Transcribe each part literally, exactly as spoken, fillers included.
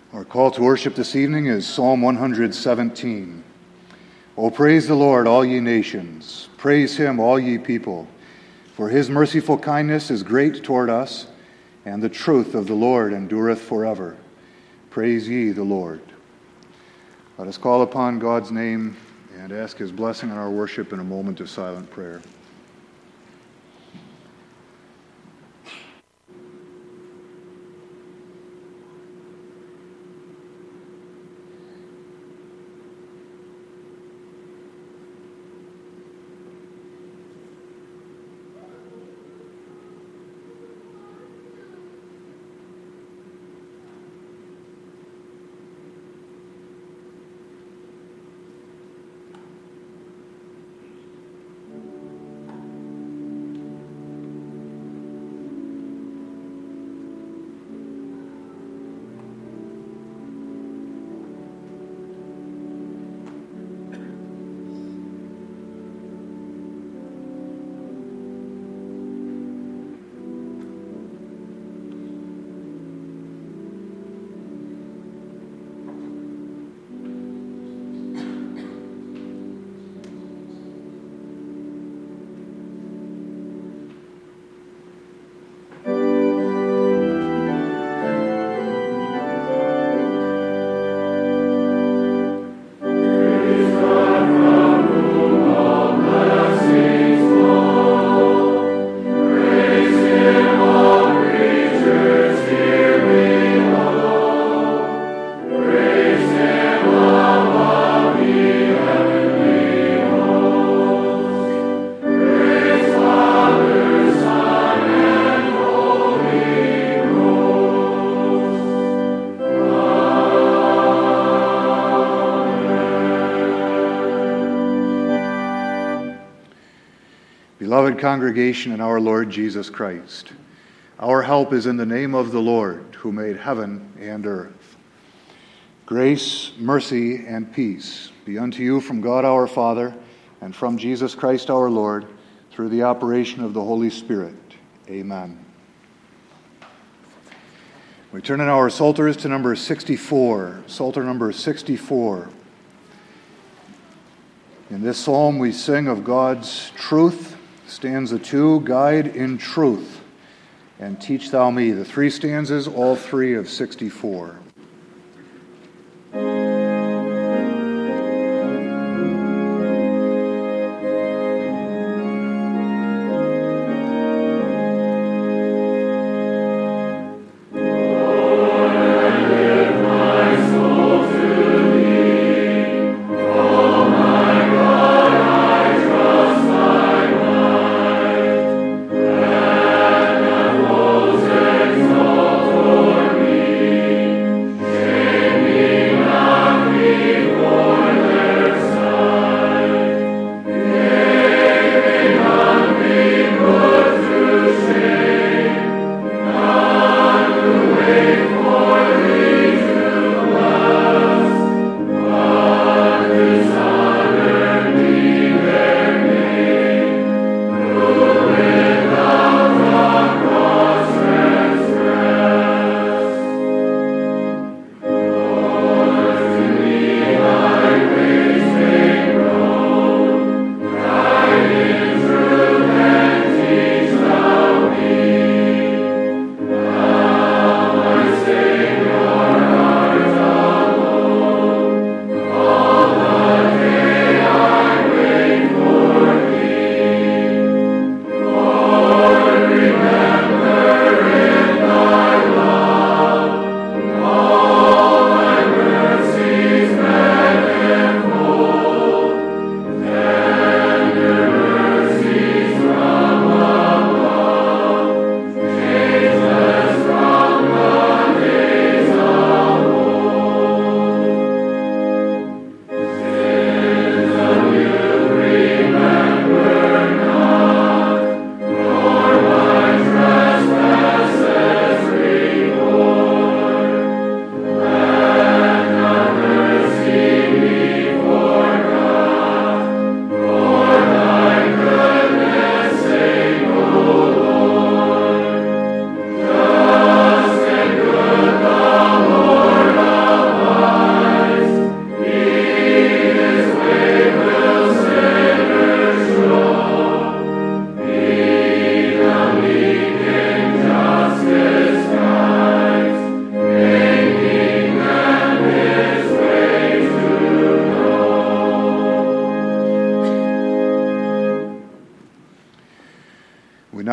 Our call to worship this evening is Psalm one hundred seventeen. O praise the Lord, all ye nations. Praise him, all ye people. For his merciful kindness is great toward us, and the truth of the Lord endureth forever. Praise ye the Lord. Let us call upon God's name and ask his blessing on our worship in a moment of silent prayer. Beloved congregation in our Lord Jesus Christ, our help is in the name of the Lord, who made heaven and earth. Grace, mercy, and peace be unto you from God our Father and from Jesus Christ our Lord, through the operation of the Holy Spirit. Amen. We turn in our Psalters to number sixty-four, Psalter number sixty-four. In this psalm we sing of God's truth. Stanza two, guide in truth, and teach thou me. The three stanzas, all three of sixty-four.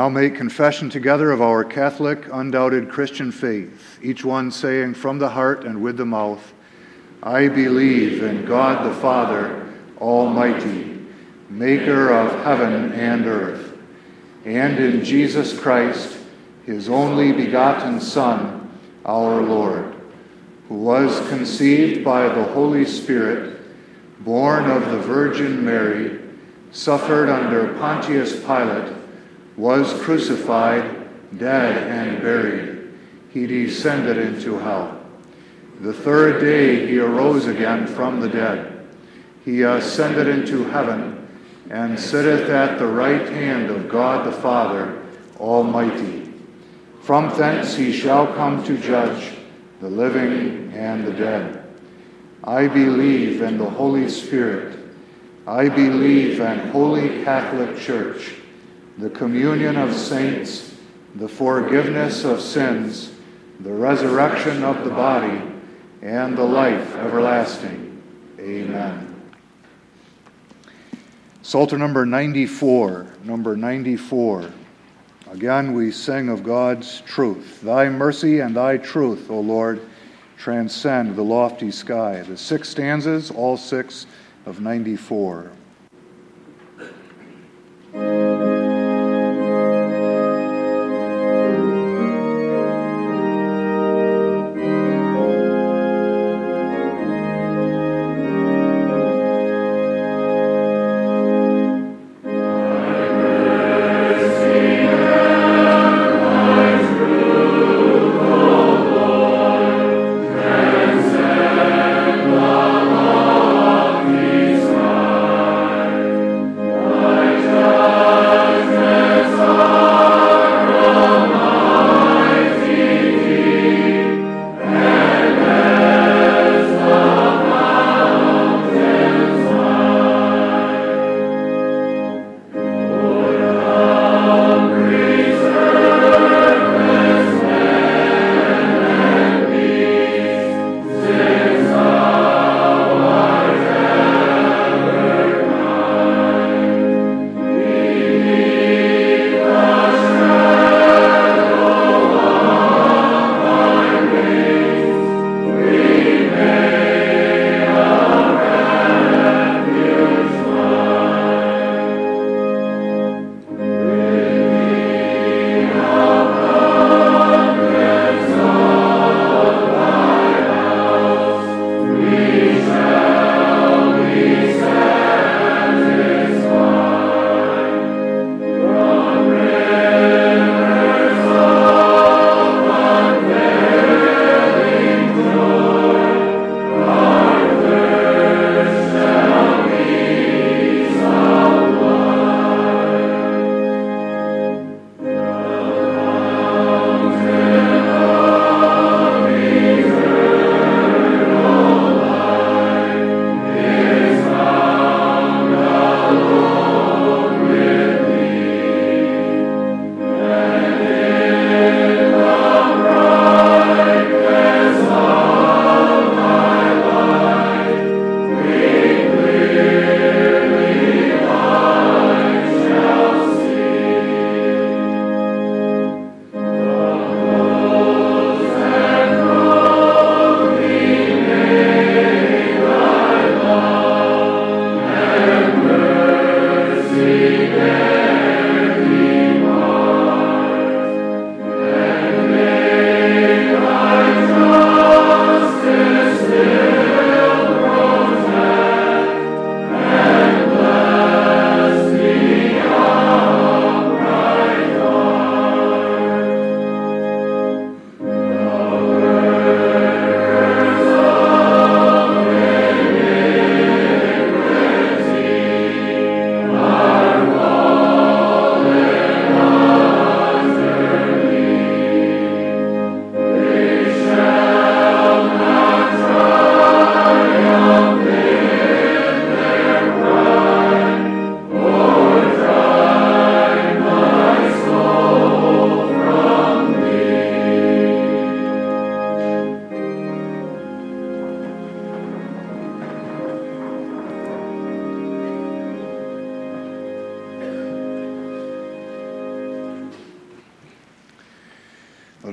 now make confession together of our Catholic, undoubted Christian faith, each one saying from the heart and with the mouth, I believe in God the Father, Almighty, maker of heaven and earth, and in Jesus Christ, his only begotten Son, our Lord, who was conceived by the Holy Spirit, born of the Virgin Mary, suffered under Pontius Pilate, was crucified, dead, and buried. He descended into hell. The third day he arose again from the dead. He ascended into heaven, and sitteth at the right hand of God the Father Almighty. From thence he shall come to judge the living and the dead. I believe in the Holy Spirit. I believe in Holy Catholic Church, the communion of saints, the forgiveness of sins, the resurrection of the body, and the life everlasting. Amen. Psalter number ninety-four, number ninety-four. Again we sing of God's truth. Thy mercy and thy truth, O Lord, transcend the lofty sky. The six stanzas, all six of ninety-four. Transcend the lofty sky.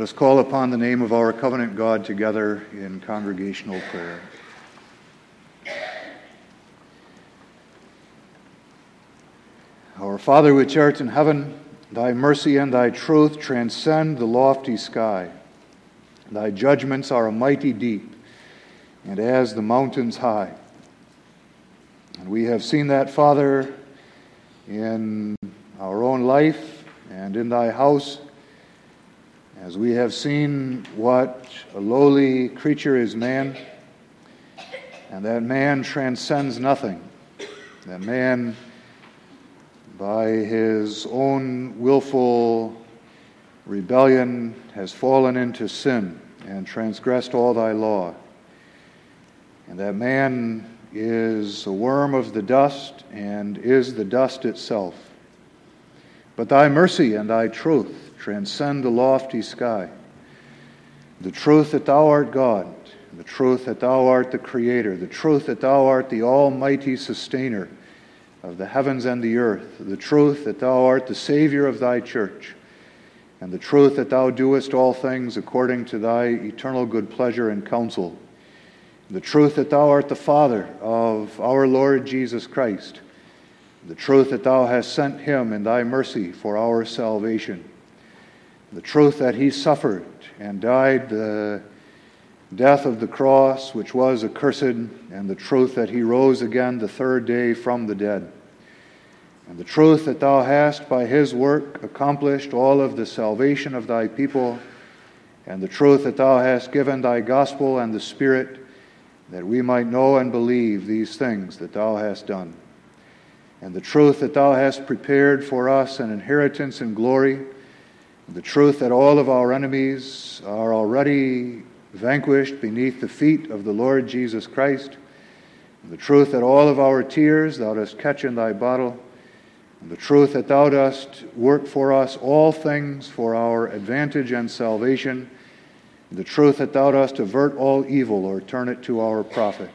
us call upon the name of our covenant God together in congregational prayer. Our Father which art in heaven, thy mercy and thy truth transcend the lofty sky. Thy judgments are a mighty deep, and as the mountains high. And we have seen that, Father, in our own life and in thy house, as we have seen what a lowly creature is man, and that man transcends nothing. That man, by his own willful rebellion, has fallen into sin and transgressed all thy law. And that man is a worm of the dust and is the dust itself. But thy mercy and thy truth transcend the lofty sky. The truth that thou art God, the truth that thou art the Creator, the truth that thou art the almighty sustainer of the heavens and the earth, the truth that thou art the Savior of thy church, and the truth that thou doest all things according to thy eternal good pleasure and counsel, the truth that thou art the Father of our Lord Jesus Christ, the truth that thou hast sent him in thy mercy for our salvation, the truth that he suffered and died the death of the cross, which was accursed, and the truth that he rose again the third day from the dead, and the truth that thou hast by his work accomplished all of the salvation of thy people, and the truth that thou hast given thy gospel and the Spirit, that we might know and believe these things that thou hast done, and the truth that thou hast prepared for us an inheritance in glory, the truth that all of our enemies are already vanquished beneath the feet of the Lord Jesus Christ, and the truth that all of our tears thou dost catch in thy bottle, and the truth that thou dost work for us all things for our advantage and salvation, and the truth that thou dost avert all evil or turn it to our profit,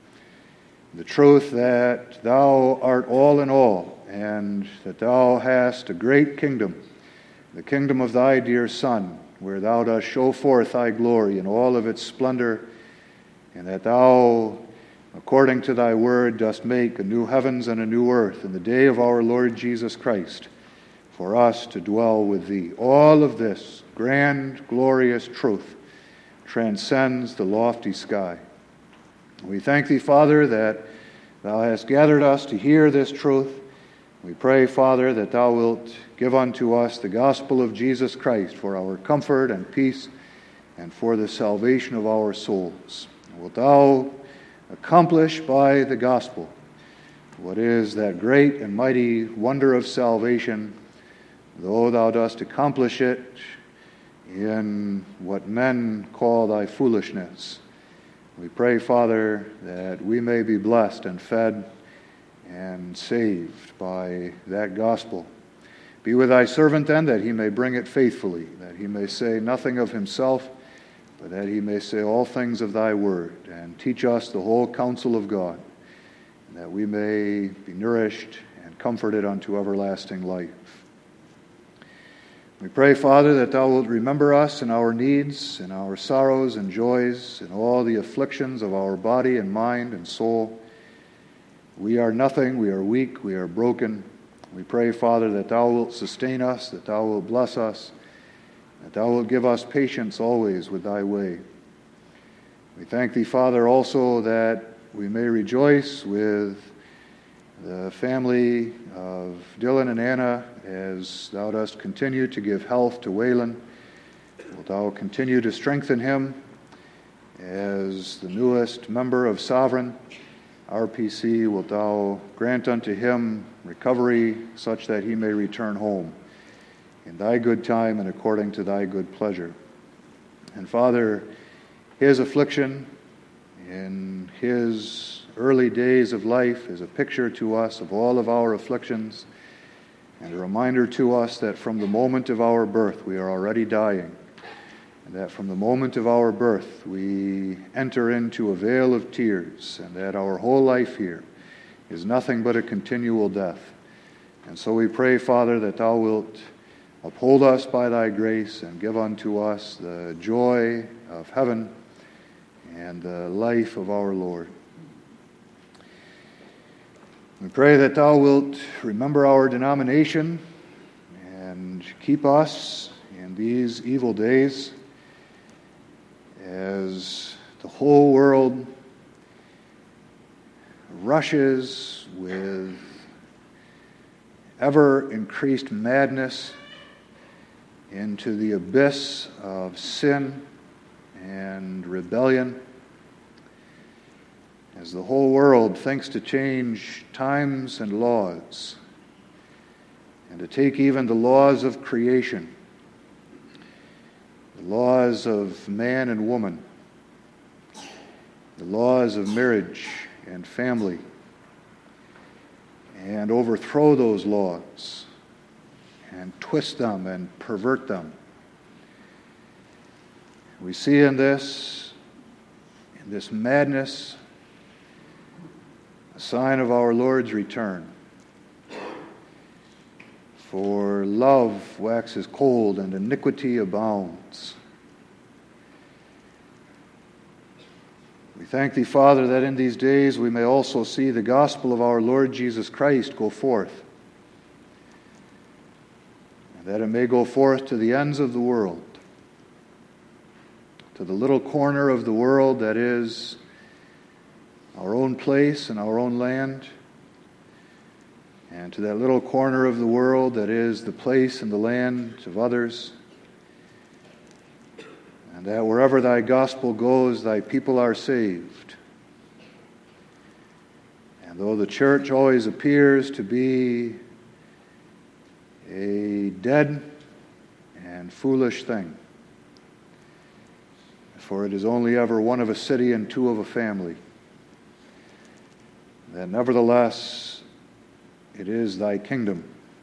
the truth that thou art all in all, and that thou hast a great kingdom, the kingdom of thy dear Son, where thou dost show forth thy glory in all of its splendor, and that thou, according to thy word, dost make a new heavens and a new earth in the day of our Lord Jesus Christ, for us to dwell with thee. All of this grand, glorious truth transcends the lofty sky. We thank thee, Father, that thou hast gathered us to hear this truth. We pray, Father, that thou wilt give unto us the gospel of Jesus Christ for our comfort and peace and for the salvation of our souls. Wilt thou accomplish by the gospel what is that great and mighty wonder of salvation, though thou dost accomplish it in what men call thy foolishness. We pray, Father, that we may be blessed and fed and saved by that gospel. Be with thy servant then, that he may bring it faithfully, that he may say nothing of himself, but that he may say all things of thy word, and teach us the whole counsel of God, and that we may be nourished and comforted unto everlasting life. We pray, Father, that thou wilt remember us in our needs, in our sorrows and joys, in all the afflictions of our body and mind and soul. We are nothing, we are weak, we are broken. We pray, Father, that thou wilt sustain us, that thou wilt bless us, that thou wilt give us patience always with thy way. We thank thee, Father, also that we may rejoice with the family of Dylan and Anna as thou dost continue to give health to Waylon. Wilt thou continue to strengthen him as the newest member of Sovereign R P C? Wilt thou grant unto him recovery such that he may return home in thy good time and according to thy good pleasure. And Father, his affliction in his early days of life is a picture to us of all of our afflictions and a reminder to us that from the moment of our birth we are already dying, and that from the moment of our birth we enter into a vale of tears, and that our whole life here is nothing but a continual death. And so we pray, Father, that thou wilt Uphold us by thy grace and give unto us the joy of heaven and the life of our Lord. We pray that thou wilt remember our denomination and keep us in these evil days as the whole world rushes with ever increased madness into the abyss of sin and rebellion, as the whole world thinks to change times and laws, and to take even the laws of creation, the laws of man and woman, the laws of marriage and family, and overthrow those laws and twist them and pervert them. We see in this, in this madness, a sign of our Lord's return. For love waxes cold and iniquity abounds. We thank thee, Father, that in these days we may also see the gospel of our Lord Jesus Christ go forth, and that it may go forth to the ends of the world, to the little corner of the world that is our own place and our own land, and to that little corner of the world that is the place and the land of others, and that wherever thy gospel goes, thy people are saved. And though the church always appears to be a dead and foolish thing, for it is only ever one of a city and two of a family, that nevertheless it is thy kingdom,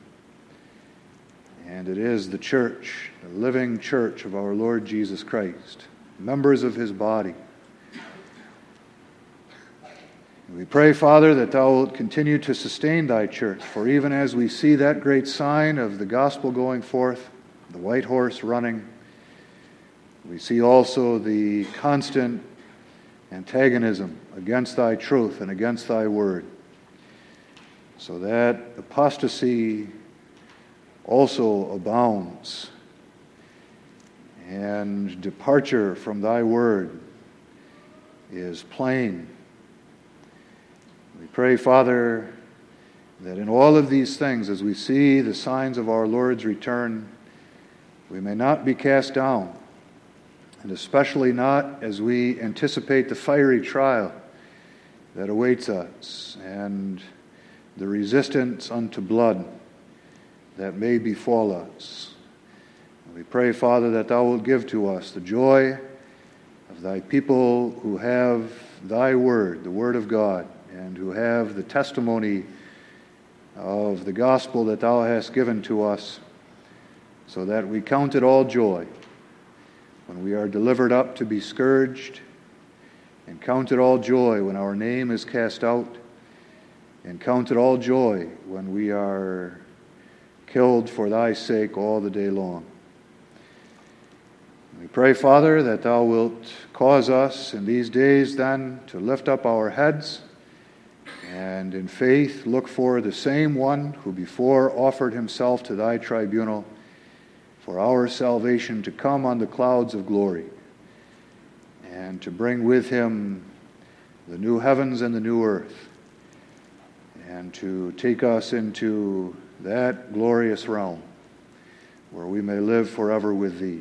and it is the church, the living church of our Lord Jesus Christ, members of his body. And we pray, Father, that thou wilt continue to sustain thy church, for even as we see that great sign of the gospel going forth, the white horse running, we see also the constant antagonism against thy truth and against thy word, so that apostasy also abounds, and departure from thy word is plain. We pray, Father, that in all of these things, as we see the signs of our Lord's return, we may not be cast down, and especially not as we anticipate the fiery trial that awaits us and the resistance unto blood that may befall us. And we pray, Father, that thou wilt give to us the joy of thy people who have thy word, the word of God, and who have the testimony of the gospel that thou hast given to us, so that we count it all joy when we are delivered up to be scourged, and count it all joy when our name is cast out, and count it all joy when we are killed for thy sake all the day long. We pray, Father, that thou wilt cause us in these days then to lift up our heads and in faith look for the same one who before offered himself to thy tribunal for our salvation to come on the clouds of glory, and to bring with him the new heavens and the new earth, and to take us into that glorious realm where we may live forever with thee.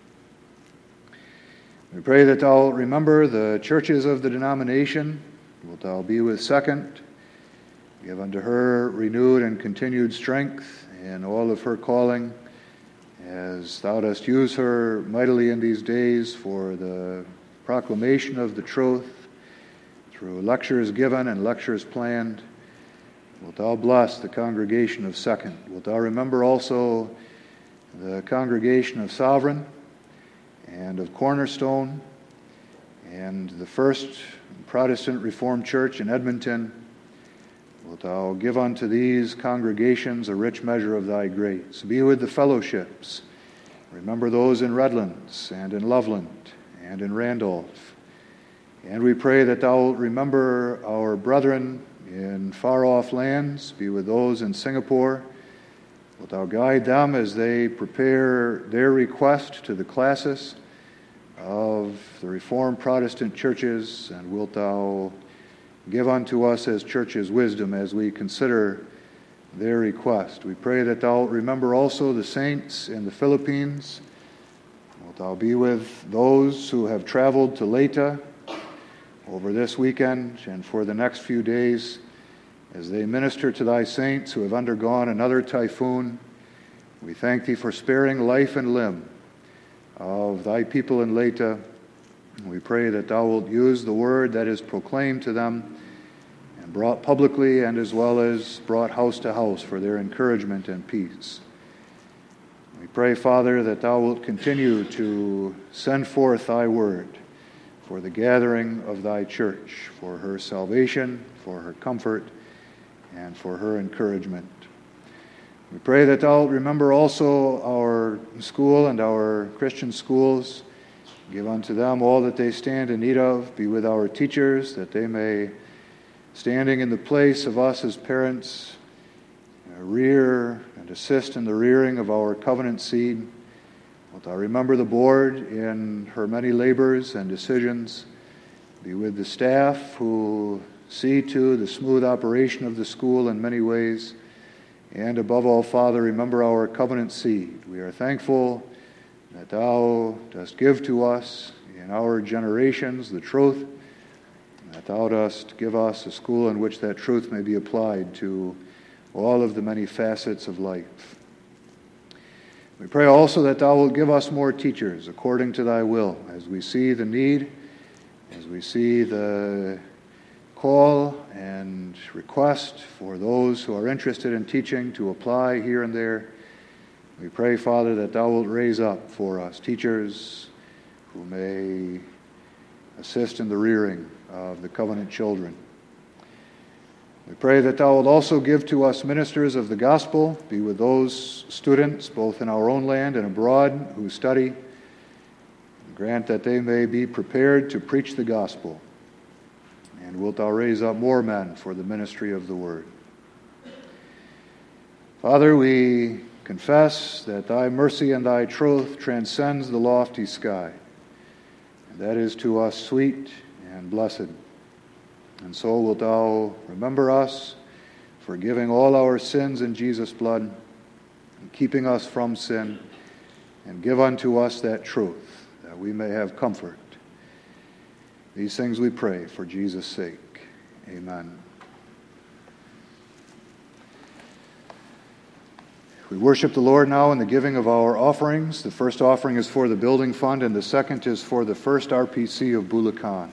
We pray that thou remember the churches of the denomination. Wilt thou be with Second? Give unto her renewed and continued strength in all of her calling, as thou dost use her mightily in these days for the proclamation of the truth through lectures given and lectures planned. Wilt thou bless the congregation of Second? Wilt thou remember also the congregation of Sovereign and of Cornerstone and the First Protestant Reformed Church in Edmonton, Wilt thou give unto these congregations a rich measure of thy grace. Be with the fellowships. Remember those in Redlands and in Loveland and in Randolph. And we pray that thou wilt remember our brethren in far-off lands. Be with those in Singapore. Wilt thou guide them as they prepare their request to the classis of the Reformed Protestant churches, and wilt thou give unto us as churches wisdom as we consider their request. We pray that thou wilt remember also the saints in the Philippines. Wilt thou be with those who have traveled to Leyte over this weekend and for the next few days as they minister to thy saints who have undergone another typhoon. We thank thee for sparing life and limb of thy people in Leyte. We pray that thou wilt use the word that is proclaimed to them and brought publicly and as well as brought house to house for their encouragement and peace. We pray, Father, that thou wilt continue to send forth thy word for the gathering of thy church, for her salvation, for her comfort, and for her encouragement. We pray that thou wilt remember also our school and our Christian schools. Give unto them all that they stand in need of. Be with our teachers, that they may, standing in the place of us as parents, rear and assist in the rearing of our covenant seed. Wilt thou remember the board in her many labors and decisions. Be with the staff who see to the smooth operation of the school in many ways. And above all, Father, remember our covenant seed. We are thankful that thou dost give to us in our generations the truth, and that thou dost give us a school in which that truth may be applied to all of the many facets of life. We pray also that thou wilt give us more teachers according to thy will, as we see the need, as we see the call and request for those who are interested in teaching to apply here and there. We pray, Father, that thou wilt raise up for us teachers who may assist in the rearing of the covenant children. We pray that thou wilt also give to us ministers of the gospel. Be with those students, both in our own land and abroad, who study. Grant that they may be prepared to preach the gospel. And wilt thou raise up more men for the ministry of the word. Father, we confess that thy mercy and thy truth transcends the lofty sky, and that is to us sweet and blessed. And so wilt thou remember us, forgiving all our sins in Jesus' blood, and keeping us from sin, and give unto us that truth, that we may have comfort. These things we pray for Jesus' sake. Amen. We worship the Lord now in the giving of our offerings. The first offering is for the building fund, and the second is for the first R P C of Bulacan.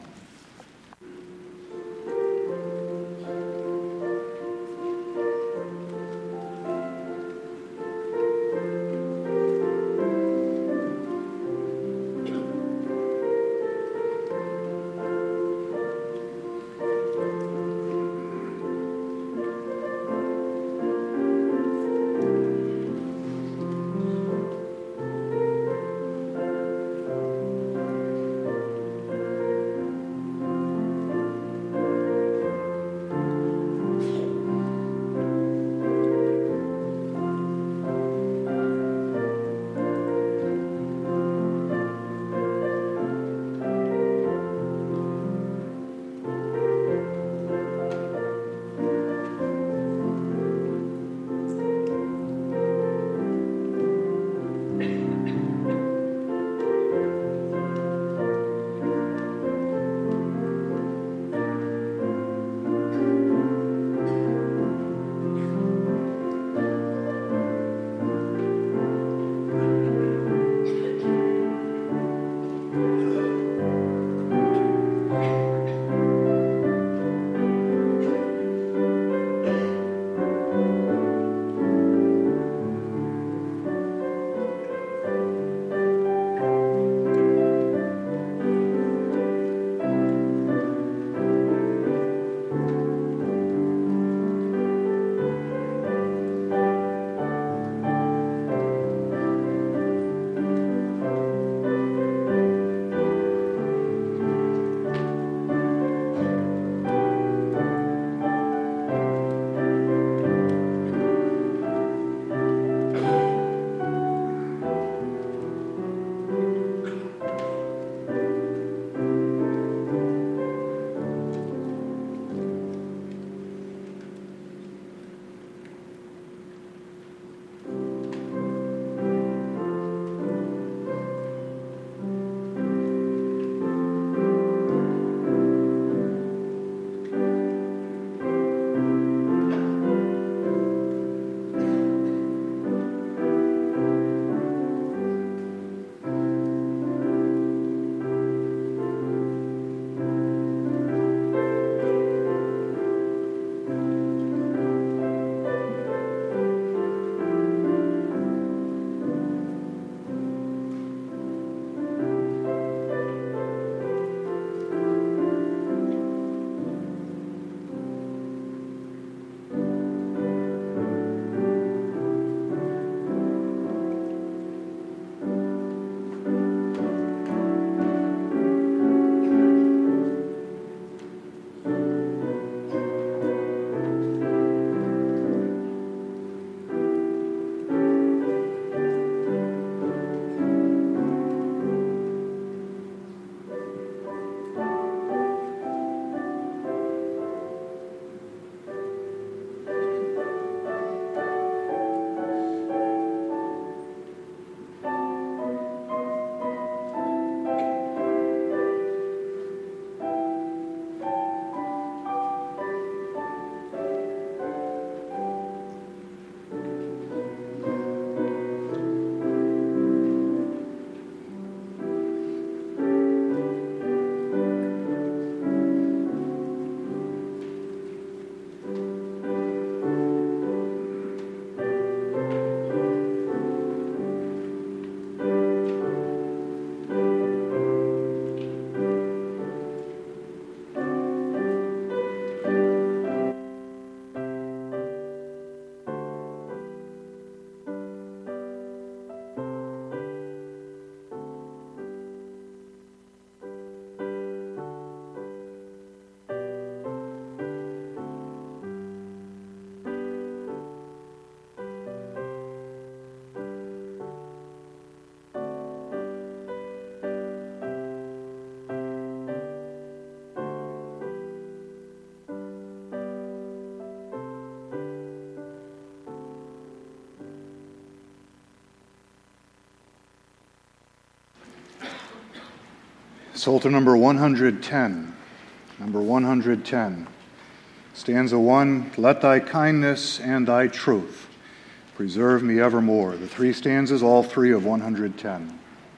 Psalter number one hundred ten. Number one hundred ten. Stanza one, let thy kindness and thy truth preserve me evermore. The three stanzas, all three of one hundred ten.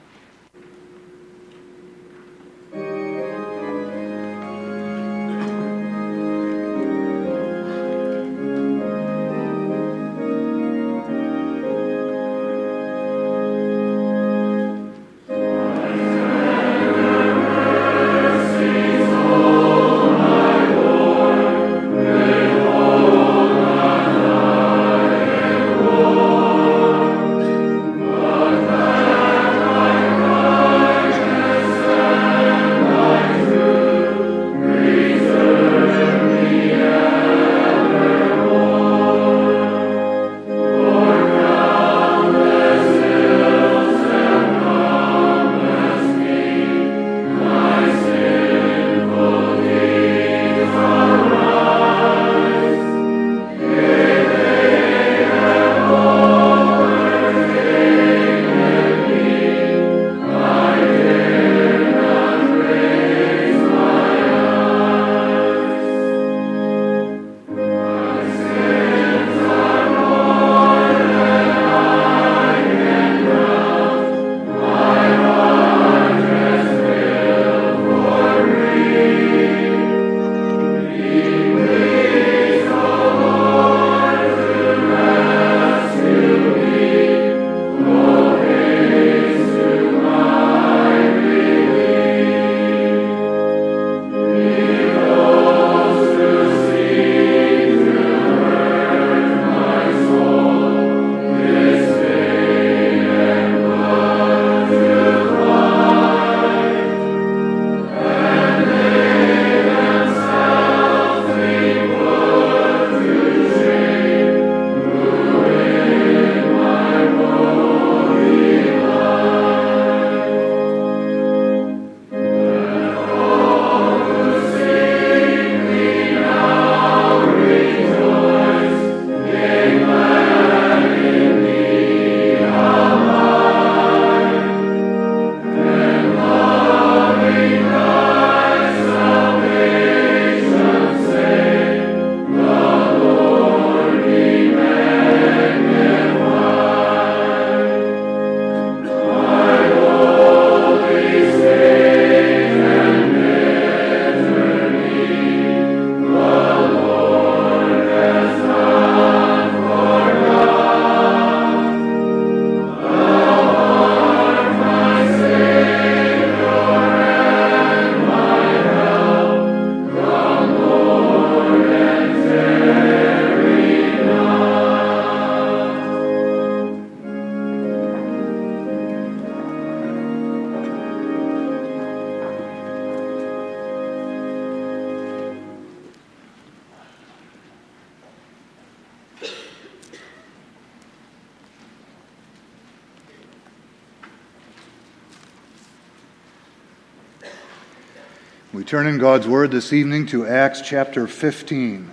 We turn in God's Word this evening to Acts chapter fifteen.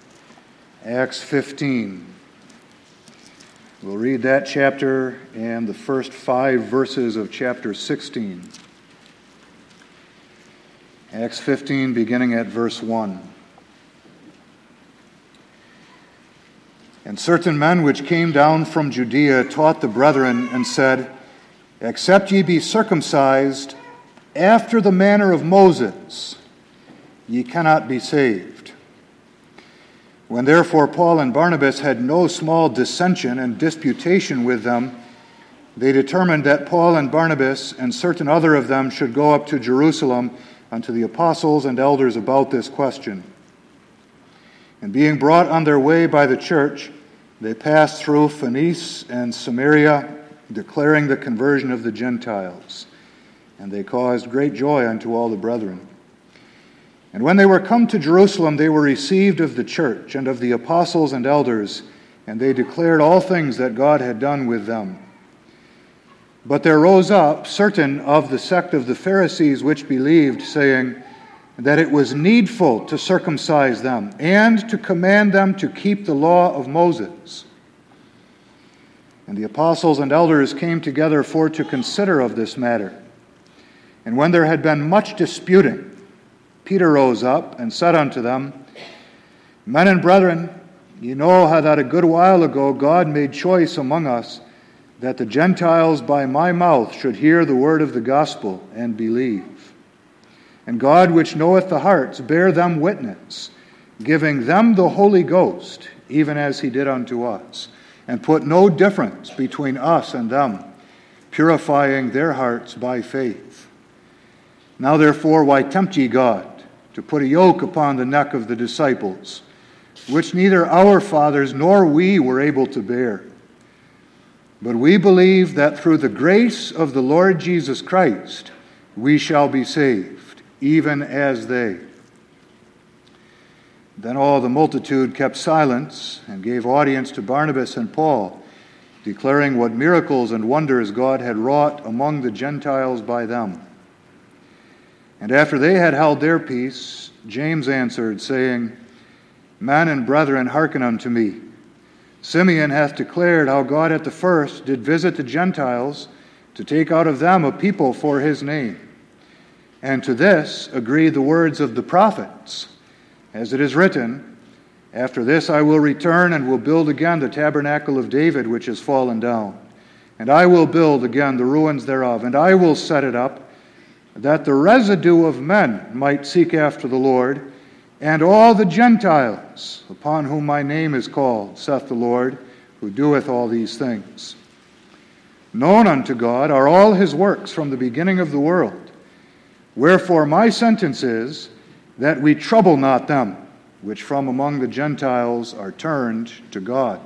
Acts fifteen. We'll read that chapter and the first five verses of chapter sixteen. Acts fifteen, beginning at verse one. And certain men which came down from Judea taught the brethren and said, Except ye be circumcised after the manner of Moses, ye cannot be saved. When therefore Paul and Barnabas had no small dissension and disputation with them, they determined that Paul and Barnabas and certain other of them should go up to Jerusalem unto the apostles and elders about this question. And being brought on their way by the church, they passed through Phoenice and Samaria, declaring the conversion of the Gentiles. And they caused great joy unto all the brethren. And when they were come to Jerusalem, they were received of the church and of the apostles and elders, and they declared all things that God had done with them. But there rose up certain of the sect of the Pharisees which believed, saying that it was needful to circumcise them, and to command them to keep the law of Moses. And the apostles and elders came together for to consider of this matter. And when there had been much disputing, Peter rose up and said unto them, Men and brethren, ye know how that a good while ago God made choice among us, that the Gentiles by my mouth should hear the word of the gospel and believe. And God, which knoweth the hearts, bear them witness, giving them the Holy Ghost, even as he did unto us, and put no difference between us and them, purifying their hearts by faith. Now therefore, why tempt ye God to put a yoke upon the neck of the disciples, which neither our fathers nor we were able to bear? But we believe that through the grace of the Lord Jesus Christ we shall be saved, even as they. Then all the multitude kept silence and gave audience to Barnabas and Paul, declaring what miracles and wonders God had wrought among the Gentiles by them. And after they had held their peace, James answered, saying, Men and brethren, hearken unto me. Simeon hath declared how God at the first did visit the Gentiles to take out of them a people for his name. And to this agree the words of the prophets, as it is written, After this I will return and will build again the tabernacle of David which is fallen down. And I will build again the ruins thereof, and I will set it up, that the residue of men might seek after the Lord, and all the Gentiles, upon whom my name is called, saith the Lord, who doeth all these things. Known unto God are all his works from the beginning of the world. Wherefore my sentence is, that we trouble not them, which from among the Gentiles are turned to God.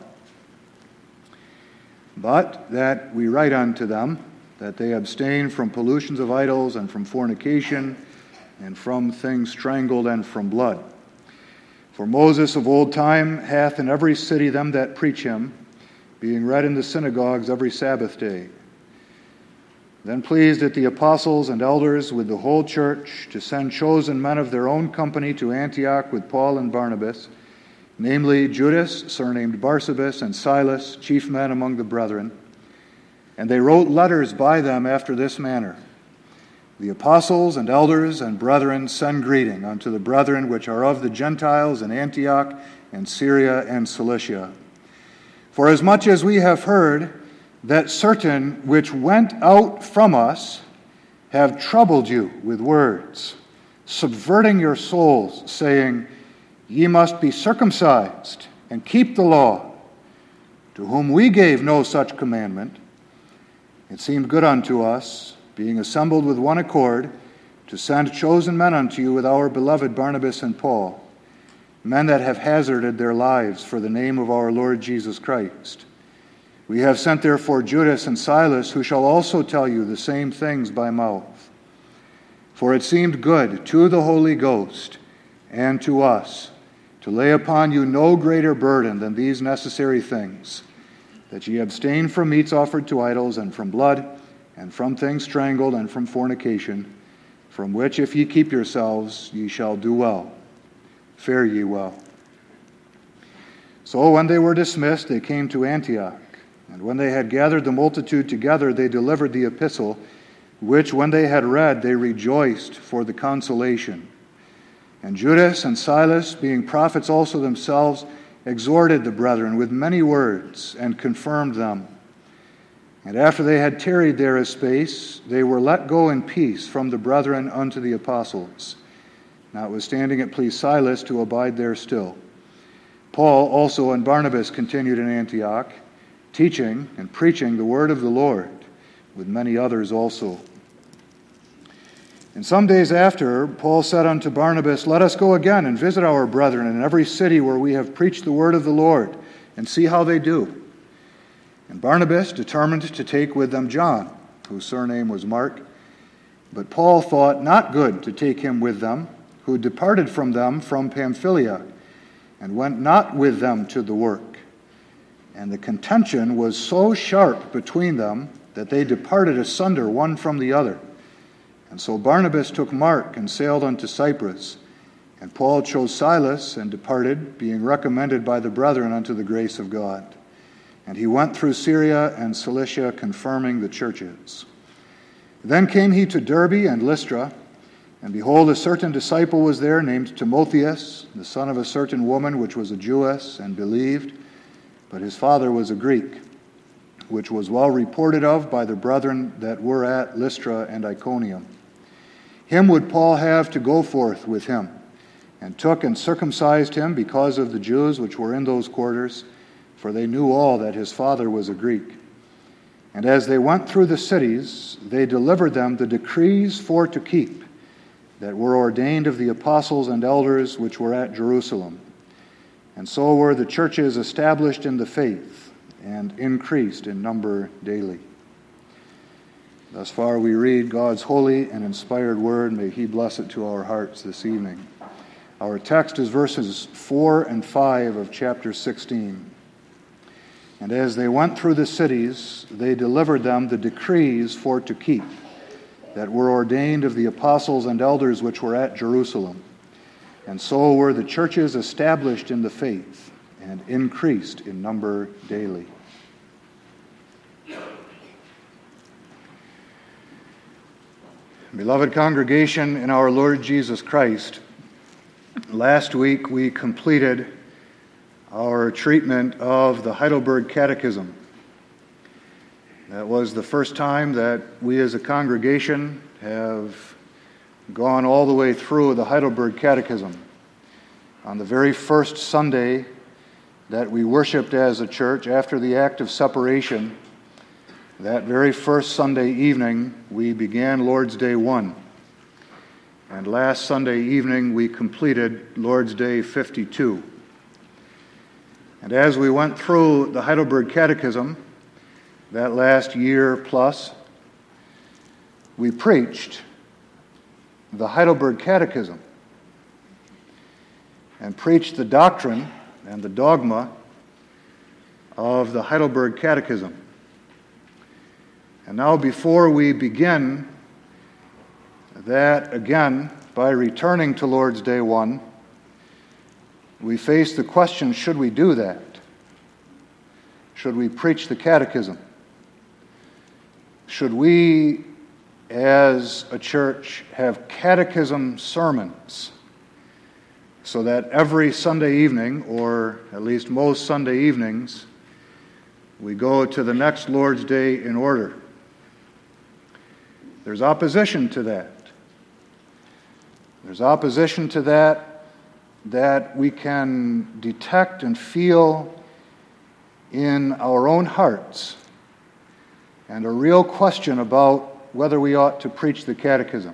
But that we write unto them, that they abstain from pollutions of idols, and from fornication, and from things strangled, and from blood. For Moses of old time hath in every city them that preach him, being read in the synagogues every Sabbath day. Then pleased it the apostles and elders with the whole church to send chosen men of their own company to Antioch with Paul and Barnabas, namely Judas, surnamed Barsabas, and Silas, chief men among the brethren. And they wrote letters by them after this manner. The apostles and elders and brethren send greeting unto the brethren which are of the Gentiles in Antioch and Syria and Cilicia. For as much as we have heard that certain which went out from us have troubled you with words, subverting your souls, saying, Ye must be circumcised and keep the law, to whom we gave no such commandment, it seemed good unto us, being assembled with one accord, to send chosen men unto you with our beloved Barnabas and Paul, men that have hazarded their lives for the name of our Lord Jesus Christ. We have sent therefore Judas and Silas, who shall also tell you the same things by mouth. For it seemed good to the Holy Ghost and to us to lay upon you no greater burden than these necessary things, that ye abstain from meats offered to idols, and from blood, and from things strangled, and from fornication, from which if ye keep yourselves, ye shall do well. Fare ye well. So when they were dismissed, they came to Antioch. And when they had gathered the multitude together, they delivered the epistle, which when they had read, they rejoiced for the consolation. And Judas and Silas, being prophets also themselves, exhorted the brethren with many words, and confirmed them. And after they had tarried there a space, they were let go in peace from the brethren unto the apostles. Notwithstanding it pleased Silas to abide there still. Paul also and Barnabas continued in Antioch, teaching and preaching the word of the Lord, with many others also. And some days after, Paul said unto Barnabas, Let us go again and visit our brethren in every city where we have preached the word of the Lord, and see how they do. And Barnabas determined to take with them John, whose surname was Mark. But Paul thought not good to take him with them, who departed from them from Pamphylia, and went not with them to the work. And the contention was so sharp between them that they departed asunder one from the other. And so Barnabas took Mark and sailed unto Cyprus. And Paul chose Silas and departed, being recommended by the brethren unto the grace of God. And he went through Syria and Cilicia, confirming the churches. Then came he to Derbe and Lystra, and behold, a certain disciple was there named Timotheus, the son of a certain woman which was a Jewess, and believed, but his father was a Greek, which was well reported of by the brethren that were at Lystra and Iconium. Him would Paul have to go forth with him, and took and circumcised him because of the Jews which were in those quarters, for they knew all that his father was a Greek. And as they went through the cities, they delivered them the decrees for to keep, that were ordained of the apostles and elders which were at Jerusalem. And so were the churches established in the faith, and increased in number daily. Thus far we read God's holy and inspired word. May he bless it to our hearts this evening. Our text is verses four and five of chapter sixteen. And as they went through the cities, they delivered them the decrees for to keep, that were ordained of the apostles and elders which were at Jerusalem. And so were the churches established in the faith, and increased in number daily. Beloved congregation in our Lord Jesus Christ, last week we completed our treatment of the Heidelberg Catechism. That was the first time that we as a congregation have gone all the way through the Heidelberg Catechism. On the very first Sunday that we worshiped as a church after the act of separation, that very first Sunday evening, we began Lord's Day one. And last Sunday evening, we completed Lord's Day fifty-two. And as we went through the Heidelberg Catechism, that last year plus, we preached the Heidelberg Catechism and preached the doctrine and the dogma of the Heidelberg Catechism. And now before we begin that again, by returning to Lord's Day one, we face the question, should we do that? Should we preach the catechism? Should we, as a church, have catechism sermons so that every Sunday evening, or at least most Sunday evenings, we go to the next Lord's Day in order? There's opposition to that. There's opposition to that that we can detect and feel in our own hearts, and a real question about whether we ought to preach the catechism.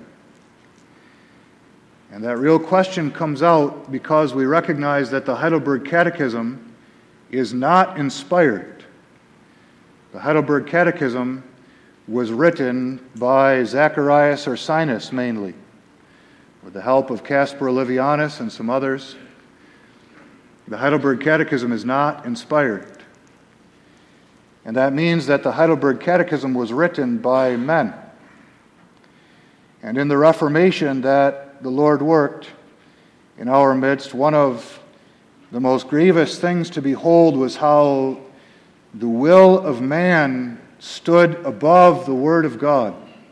And that real question comes out because we recognize that the Heidelberg Catechism is not inspired. The Heidelberg Catechism was written by Zacharias Ursinus mainly, with the help of Caspar Olevianus and some others. The Heidelberg Catechism is not inspired. And that means that the Heidelberg Catechism was written by men. And in the Reformation that the Lord worked in our midst, one of the most grievous things to behold was how the will of man stood above the Word of God,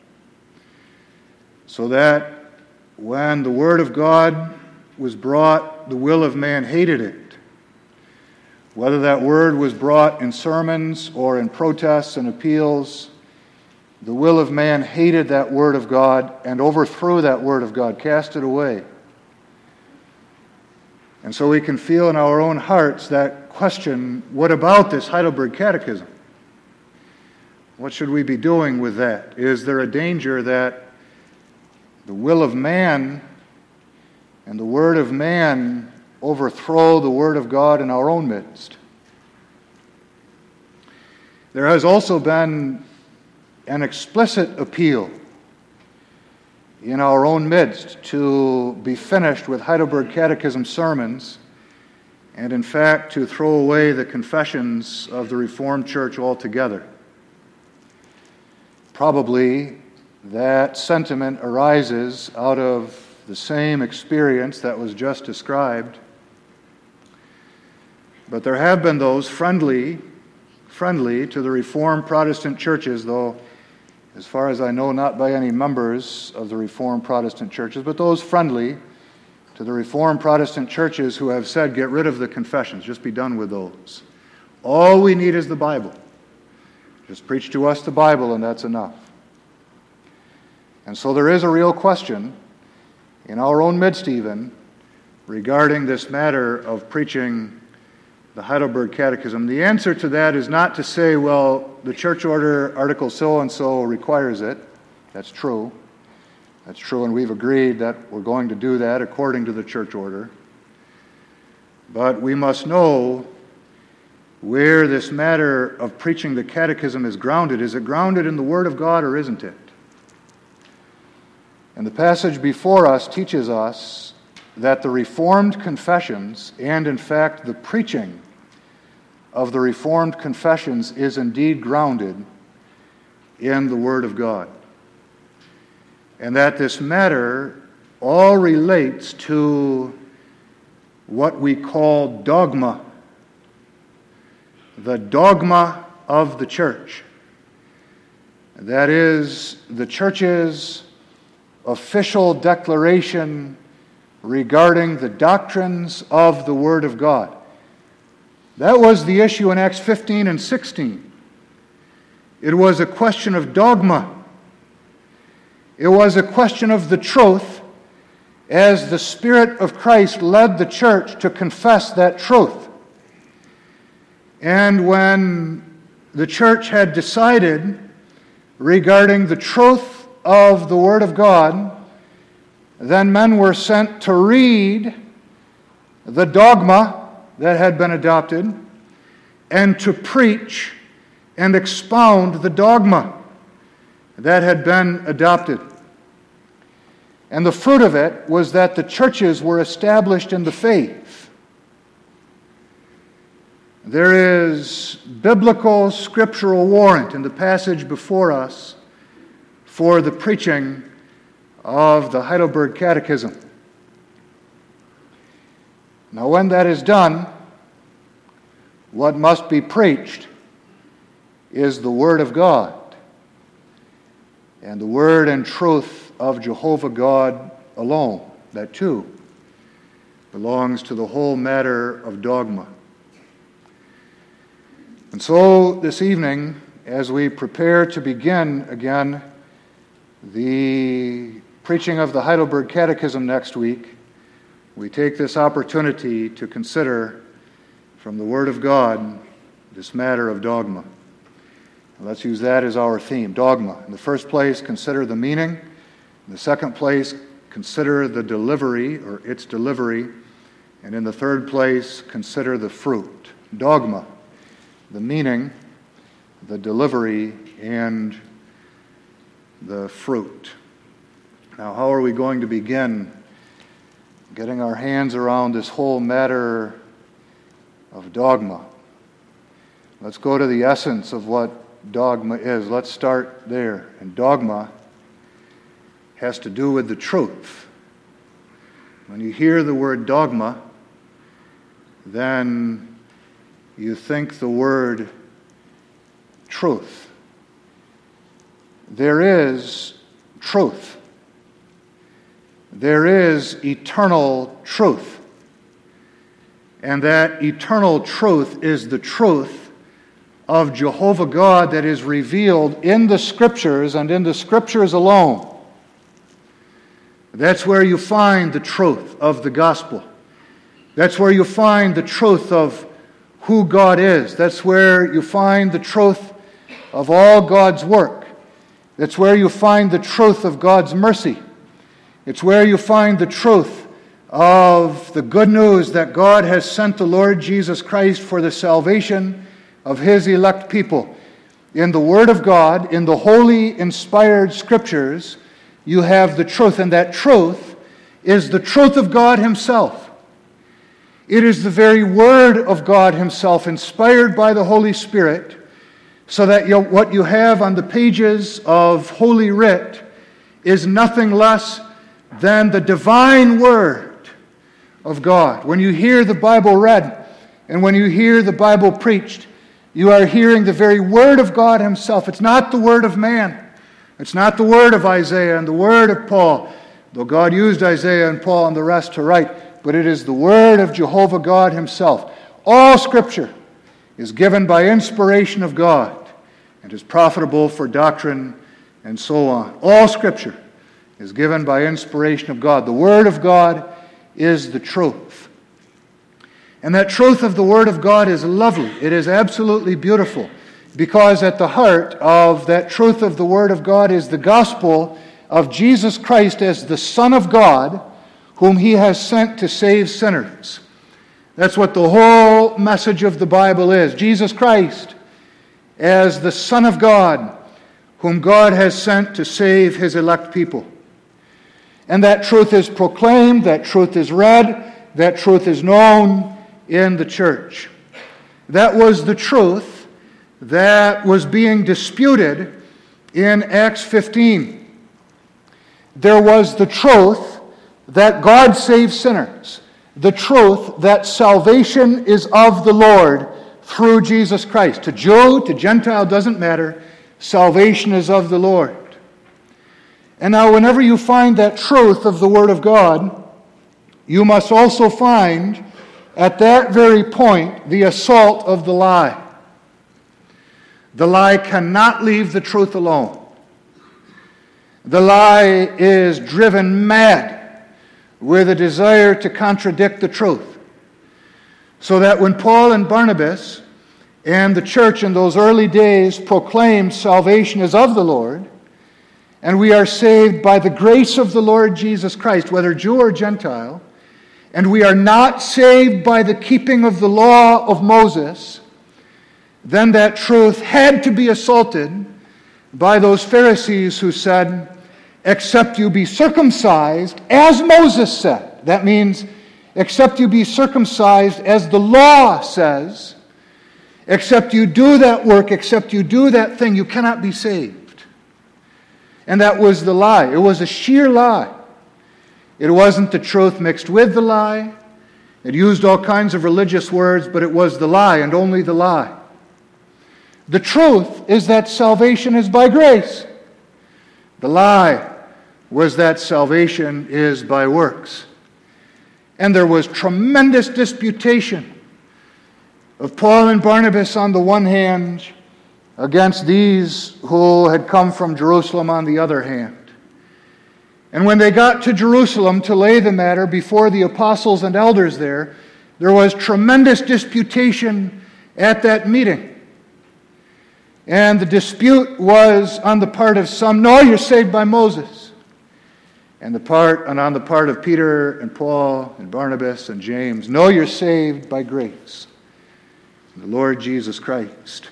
so that when the Word of God was brought, the will of man hated it. Whether that word was brought in sermons or in protests and appeals, the will of man hated that Word of God and overthrew that Word of God, cast it away. And so we can feel in our own hearts that question, what about this Heidelberg Catechism? What should we be doing with that? Is there a danger that the will of man and the word of man overthrow the Word of God in our own midst? There has also been an explicit appeal in our own midst to be finished with Heidelberg Catechism sermons, and in fact to throw away the confessions of the Reformed Church altogether. Probably that sentiment arises out of the same experience that was just described. But there have been those friendly, friendly to the Reformed Protestant churches, though as far as I know, not by any members of the Reformed Protestant churches, but those friendly to the Reformed Protestant churches who have said, get rid of the confessions, just be done with those. All we need is the Bible. Just preach to us the Bible and that's enough. And so there is a real question in our own midst even regarding this matter of preaching the Heidelberg Catechism. The answer to that is not to say, well, the church order article so-and-so requires it. That's true. That's true, and we've agreed that we're going to do that according to the church order. But we must know where this matter of preaching the catechism is grounded. Is it grounded in the Word of God or isn't it? And the passage before us teaches us that the Reformed confessions, and in fact the preaching of the Reformed confessions, is indeed grounded in the Word of God. And that this matter all relates to what we call dogma, the dogma of the church. That is, the church's official declaration regarding the doctrines of the Word of God. That was the issue in Acts fifteen and sixteen. It was a question of dogma. It was a question of the truth as the Spirit of Christ led the church to confess that truth. And when the church had decided regarding the truth of the Word of God, then men were sent to read the dogma that had been adopted and to preach and expound the dogma that had been adopted. And the fruit of it was that the churches were established in the faith. There is biblical scriptural warrant in the passage before us for the preaching of the Heidelberg Catechism. Now, when that is done, what must be preached is the Word of God and the Word and truth of Jehovah God alone. That too belongs to the whole matter of dogma. And so this evening, as we prepare to begin again the preaching of the Heidelberg Catechism next week, we take this opportunity to consider from the Word of God this matter of dogma. Let's use that as our theme, dogma. In the first place, consider the meaning. In the second place, consider the delivery or its delivery. And in the third place, consider the fruit. Dogma, the meaning, the delivery, and the fruit. Now, how are we going to begin getting our hands around this whole matter of dogma? Let's go to the essence of what dogma is. Let's start there. And dogma has to do with the truth. When you hear the word dogma, then you think the word truth. There is truth. There is eternal truth. And that eternal truth is the truth of Jehovah God that is revealed in the Scriptures and in the Scriptures alone. That's where you find the truth of the gospel. That's where you find the truth of who God is. That's where you find the truth of all God's work. That's where you find the truth of God's mercy. It's where you find the truth of the good news that God has sent the Lord Jesus Christ for the salvation of His elect people. In the Word of God, in the holy inspired Scriptures, you have the truth, and that truth is the truth of God Himself. It is the very Word of God Himself, inspired by the Holy Spirit, so that you, what you have on the pages of Holy Writ is nothing less than the divine Word of God. When you hear the Bible read, and when you hear the Bible preached, you are hearing the very Word of God Himself. It's not the word of man. It's not the word of Isaiah and the word of Paul, though God used Isaiah and Paul and the rest to write, but it is the word of Jehovah God himself. All Scripture is given by inspiration of God and is profitable for doctrine and so on. All Scripture is given by inspiration of God. The Word of God is the truth. And that truth of the Word of God is lovely. It is absolutely beautiful, because at the heart of that truth of the Word of God is the gospel of Jesus Christ as the Son of God, whom He has sent to save sinners. That's what the whole message of the Bible is. Jesus Christ as the Son of God, whom God has sent to save His elect people. And that truth is proclaimed, that truth is read, that truth is known in the church. That was the truth that was being disputed in Acts fifteen. There was the truth that God saves sinners, the truth that salvation is of the Lord through Jesus Christ. To Jew, to Gentile, doesn't matter. Salvation is of the Lord. And now whenever you find that truth of the Word of God, you must also find at that very point the assault of the lie. The lie cannot leave the truth alone. The lie is driven mad with a desire to contradict the truth. So that when Paul and Barnabas and the church in those early days proclaimed salvation is of the Lord, and we are saved by the grace of the Lord Jesus Christ, whether Jew or Gentile, and we are not saved by the keeping of the law of Moses, then that truth had to be assaulted by those Pharisees who said, except you be circumcised, as Moses said. That means, except you be circumcised as the law says, except you do that work, except you do that thing, you cannot be saved. And that was the lie. It was a sheer lie. It wasn't the truth mixed with the lie. It used all kinds of religious words, but it was the lie and only the lie. The truth is that salvation is by grace. The lie was that salvation is by works. And there was tremendous disputation of Paul and Barnabas on the one hand against these who had come from Jerusalem on the other hand. And when they got to Jerusalem to lay the matter before the apostles and elders there, there was tremendous disputation at that meeting. And the dispute was on the part of some, no, you're saved by Moses. And the part and on the part of Peter and Paul and Barnabas and James, no, you're saved by grace, the Lord Jesus Christ.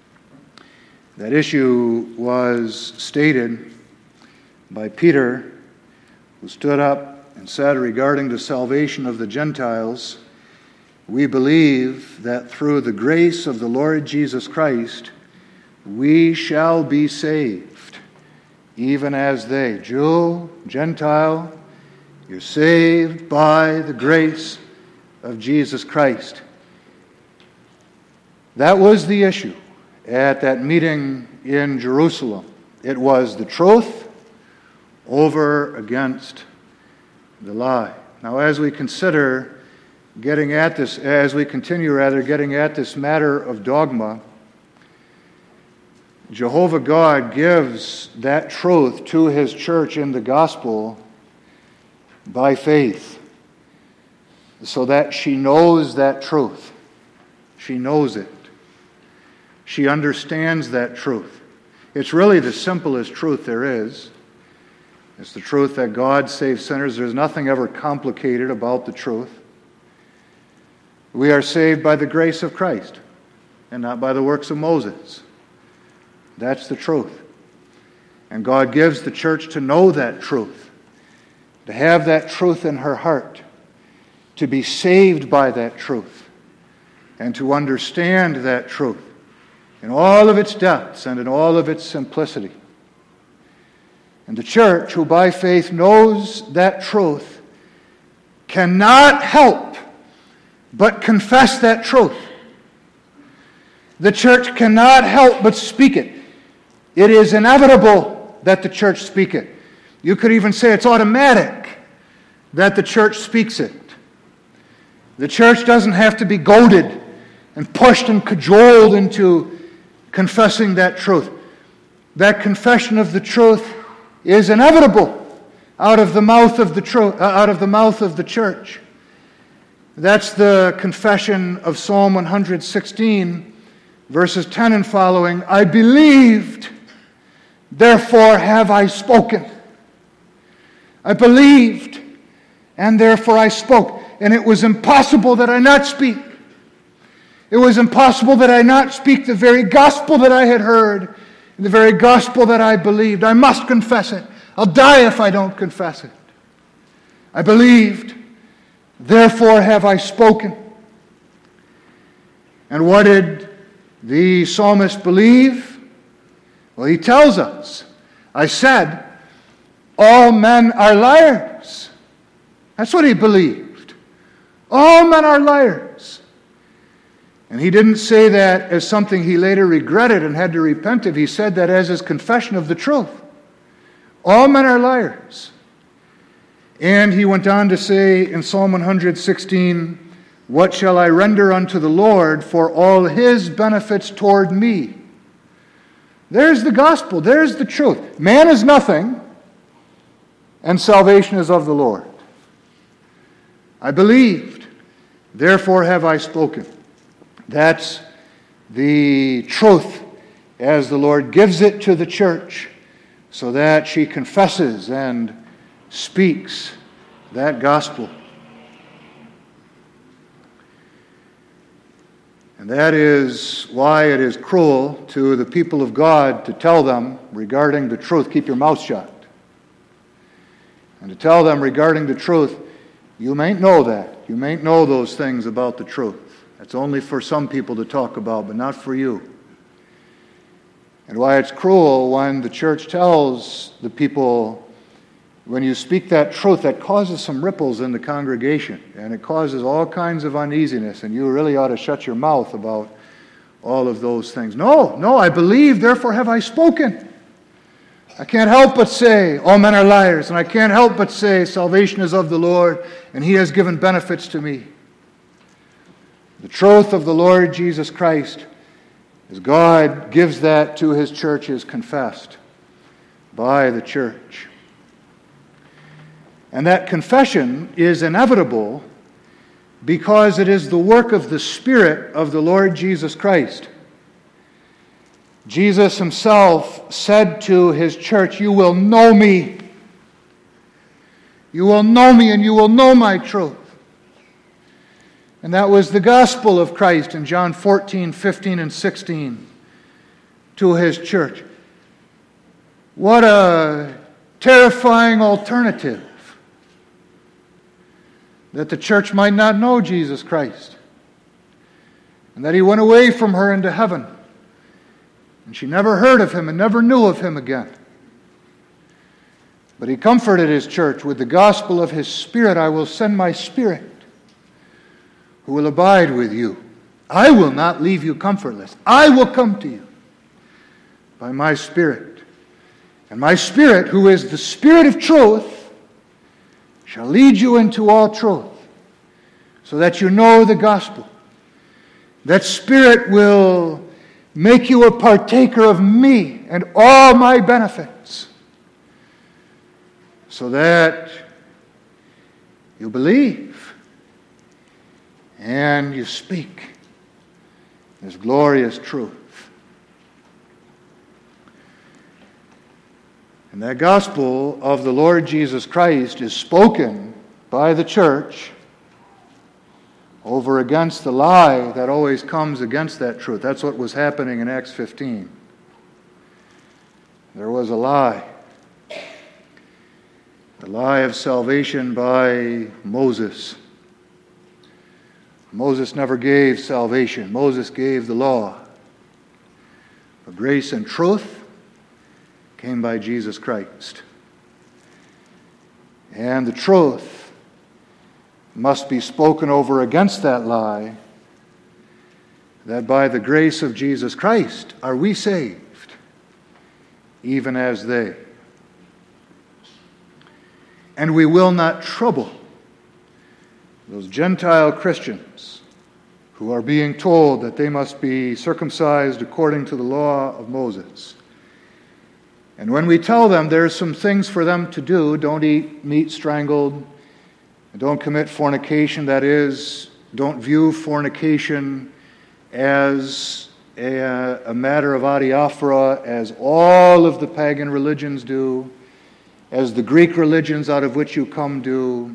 That issue was stated by Peter, who stood up and said regarding the salvation of the Gentiles, we believe that through the grace of the Lord Jesus Christ, we shall be saved, even as they. Jew, Gentile, you're saved by the grace of Jesus Christ. That was the issue at that meeting in Jerusalem. It was the truth over against the lie. Now, as we consider getting at this, as we continue rather getting at this matter of dogma, Jehovah God gives that truth to His church in the gospel by faith, so that she knows that truth. She knows it. She understands that truth. It's really the simplest truth there is. It's the truth that God saves sinners. There's nothing ever complicated about the truth. We are saved by the grace of Christ and not by the works of Moses. That's the truth. And God gives the church to know that truth, to have that truth in her heart, to be saved by that truth, and to understand that truth in all of its depths and in all of its simplicity. And the church, who by faith knows that truth, cannot help but confess that truth. The church cannot help but speak it. It is inevitable that the church speak it. You could even say it's automatic that the church speaks it. The church doesn't have to be goaded and pushed and cajoled into confessing that truth. That confession of the truth is inevitable out of the mouth of the truth, uh, out of the mouth of the church. That's the confession of Psalm one sixteen, verses ten and following. I believed, therefore have I spoken. I believed, and therefore I spoke. And it was impossible that I not speak. It was impossible that I not speak the very gospel that I had heard, the very gospel that I believed. I must confess it. I'll die if I don't confess it. I believed, therefore have I spoken. And what did the psalmist believe? Well, he tells us, I said, all men are liars. That's what he believed. All men are liars. And he didn't say that as something he later regretted and had to repent of. He said that as his confession of the truth. All men are liars. And he went on to say in Psalm one sixteen, what shall I render unto the Lord for all his benefits toward me? There's the gospel. There's the truth. Man is nothing, and salvation is of the Lord. I believed, therefore have I spoken. That's the truth as the Lord gives it to the church so that she confesses and speaks that gospel. And that is why it is cruel to the people of God to tell them regarding the truth, keep your mouth shut. And to tell them regarding the truth, you mayn't know that. You mayn't know those things about the truth. That's only for some people to talk about, but not for you. And why it's cruel when the church tells the people, when you speak that truth, that causes some ripples in the congregation, and it causes all kinds of uneasiness, and you really ought to shut your mouth about all of those things. No, no, I believe, therefore have I spoken. I can't help but say, all men are liars, and I can't help but say, salvation is of the Lord, and he has given benefits to me. The truth of the Lord Jesus Christ, as God gives that to his church, is confessed by the church. And that confession is inevitable because it is the work of the Spirit of the Lord Jesus Christ. Jesus himself said to his church, you will know me. You will know me and you will know my truth. And that was the gospel of Christ in John fourteen, fifteen, and sixteen to his church. What a terrifying alternative that the church might not know Jesus Christ and that he went away from her into heaven. And she never heard of him and never knew of him again. But he comforted his church with the gospel of his Spirit. I will send my Spirit who will abide with you. I will not leave you comfortless. I will come to you by my Spirit. And my Spirit, who is the Spirit of truth, shall lead you into all truth so that you know the gospel. That Spirit will make you a partaker of me and all my benefits so that you believe and you speak this glorious truth. And that gospel of the Lord Jesus Christ is spoken by the church over against the lie that always comes against that truth. That's what was happening in Acts fifteen. There was a lie. The lie of salvation by Moses. Moses never gave salvation. Moses gave the law. But grace and truth came by Jesus Christ. And the truth must be spoken over against that lie, that by the grace of Jesus Christ are we saved, even as they. and we will not trouble those Gentile Christians who are being told that they must be circumcised according to the law of Moses. And when we tell them there's some things for them to do, don't eat meat strangled, don't commit fornication, that is, don't view fornication as a, a matter of adiaphora, as all of the pagan religions do, as the Greek religions out of which you come do,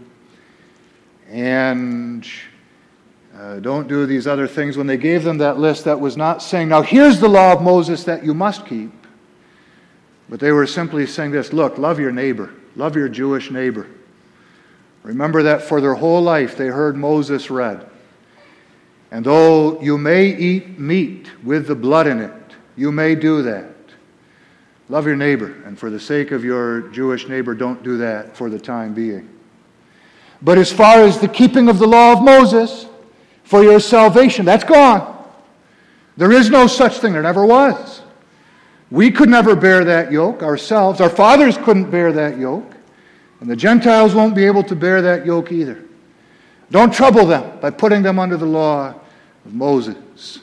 and uh, don't do these other things. When they gave them that list, that was not saying, now here's the law of Moses that you must keep, but they were simply saying this: look, love your neighbor, love your Jewish neighbor. Remember that for their whole life they heard Moses read. And though you may eat meat with the blood in it, you may do that. Love your neighbor, and for the sake of your Jewish neighbor, don't do that for the time being. But as far as the keeping of the law of Moses for your salvation, that's gone. There is no such thing. There never was. We could never bear that yoke ourselves. Our fathers couldn't bear that yoke. And the Gentiles won't be able to bear that yoke either. Don't trouble them by putting them under the law of Moses.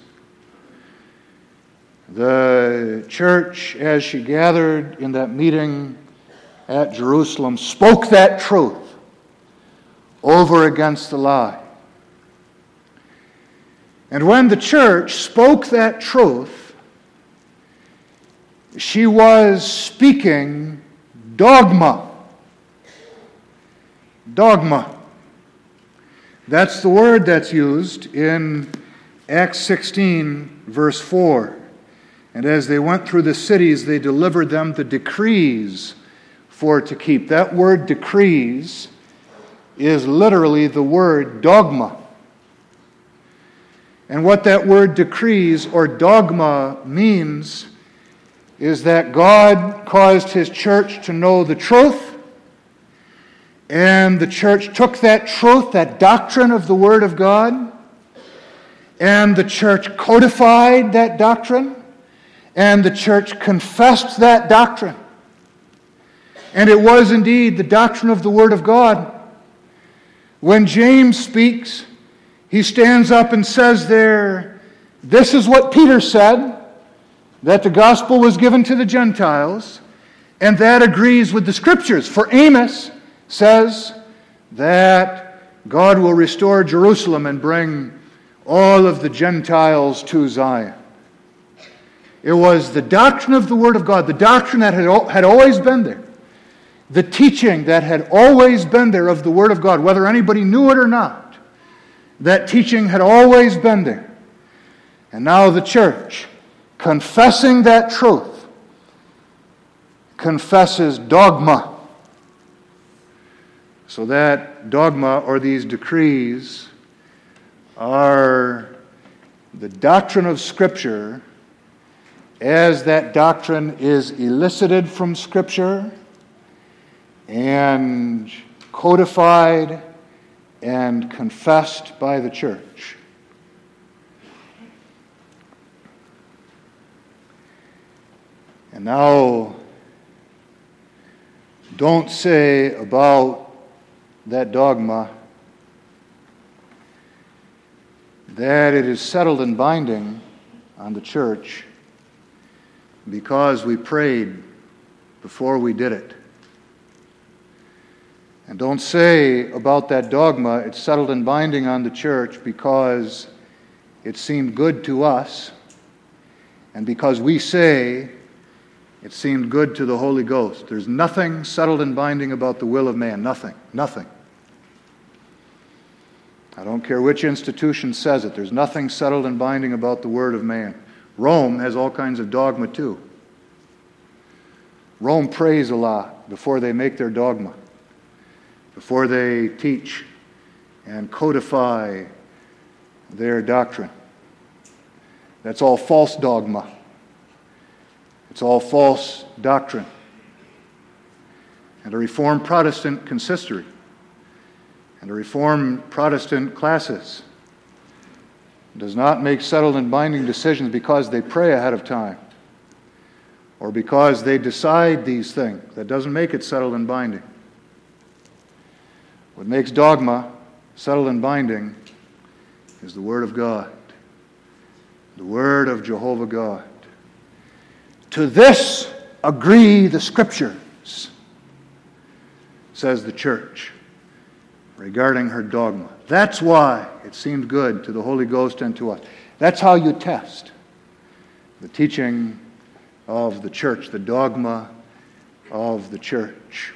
The church, as she gathered in that meeting at Jerusalem, spoke that truth over against the lie. And when the church spoke that truth, she was speaking dogma. Dogma. That's the word that's used in Acts sixteen, verse four. And as they went through the cities, they delivered them the decrees for to keep. That word decrees is literally the word dogma. And what that word decrees or dogma means is that God caused His church to know the truth, and the church took that truth, that doctrine of the Word of God, and the church codified that doctrine, and the church confessed that doctrine. And it was indeed the doctrine of the Word of God. When James speaks, he stands up and says there, this is what Peter said, that the gospel was given to the Gentiles, and that agrees with the Scriptures. For Amos says that God will restore Jerusalem and bring all of the Gentiles to Zion. It was the doctrine of the Word of God, the doctrine that had, had always been there, the teaching that had always been there of the Word of God, whether anybody knew it or not. That teaching had always been there. And now the church, confessing that truth, confesses dogma. So that dogma, or these decrees, are the doctrine of Scripture as that doctrine is elicited from Scripture and codified and confessed by the church. And now, don't say about that dogma that it is settled and binding on the church because we prayed before we did it. And don't say about that dogma it's settled and binding on the church because it seemed good to us and because we say it seemed good to the Holy Ghost. There's nothing settled and binding about the will of man. Nothing. Nothing. I don't care which institution says it. There's nothing settled and binding about the word of man. Rome has all kinds of dogma too. Rome prays a lot before they make their dogma, before they teach and codify their doctrine. That's all false dogma. It's all false doctrine. And a Reformed Protestant consistory and a Reformed Protestant classis does not make settled and binding decisions because they pray ahead of time or because they decide these things. That doesn't make it settled and binding. What makes dogma settled and binding is the Word of God, the Word of Jehovah God. To this agree the Scriptures, says the church regarding her dogma. That's why it seemed good to the Holy Ghost and to us. That's how you test the teaching of the church, the dogma of the church.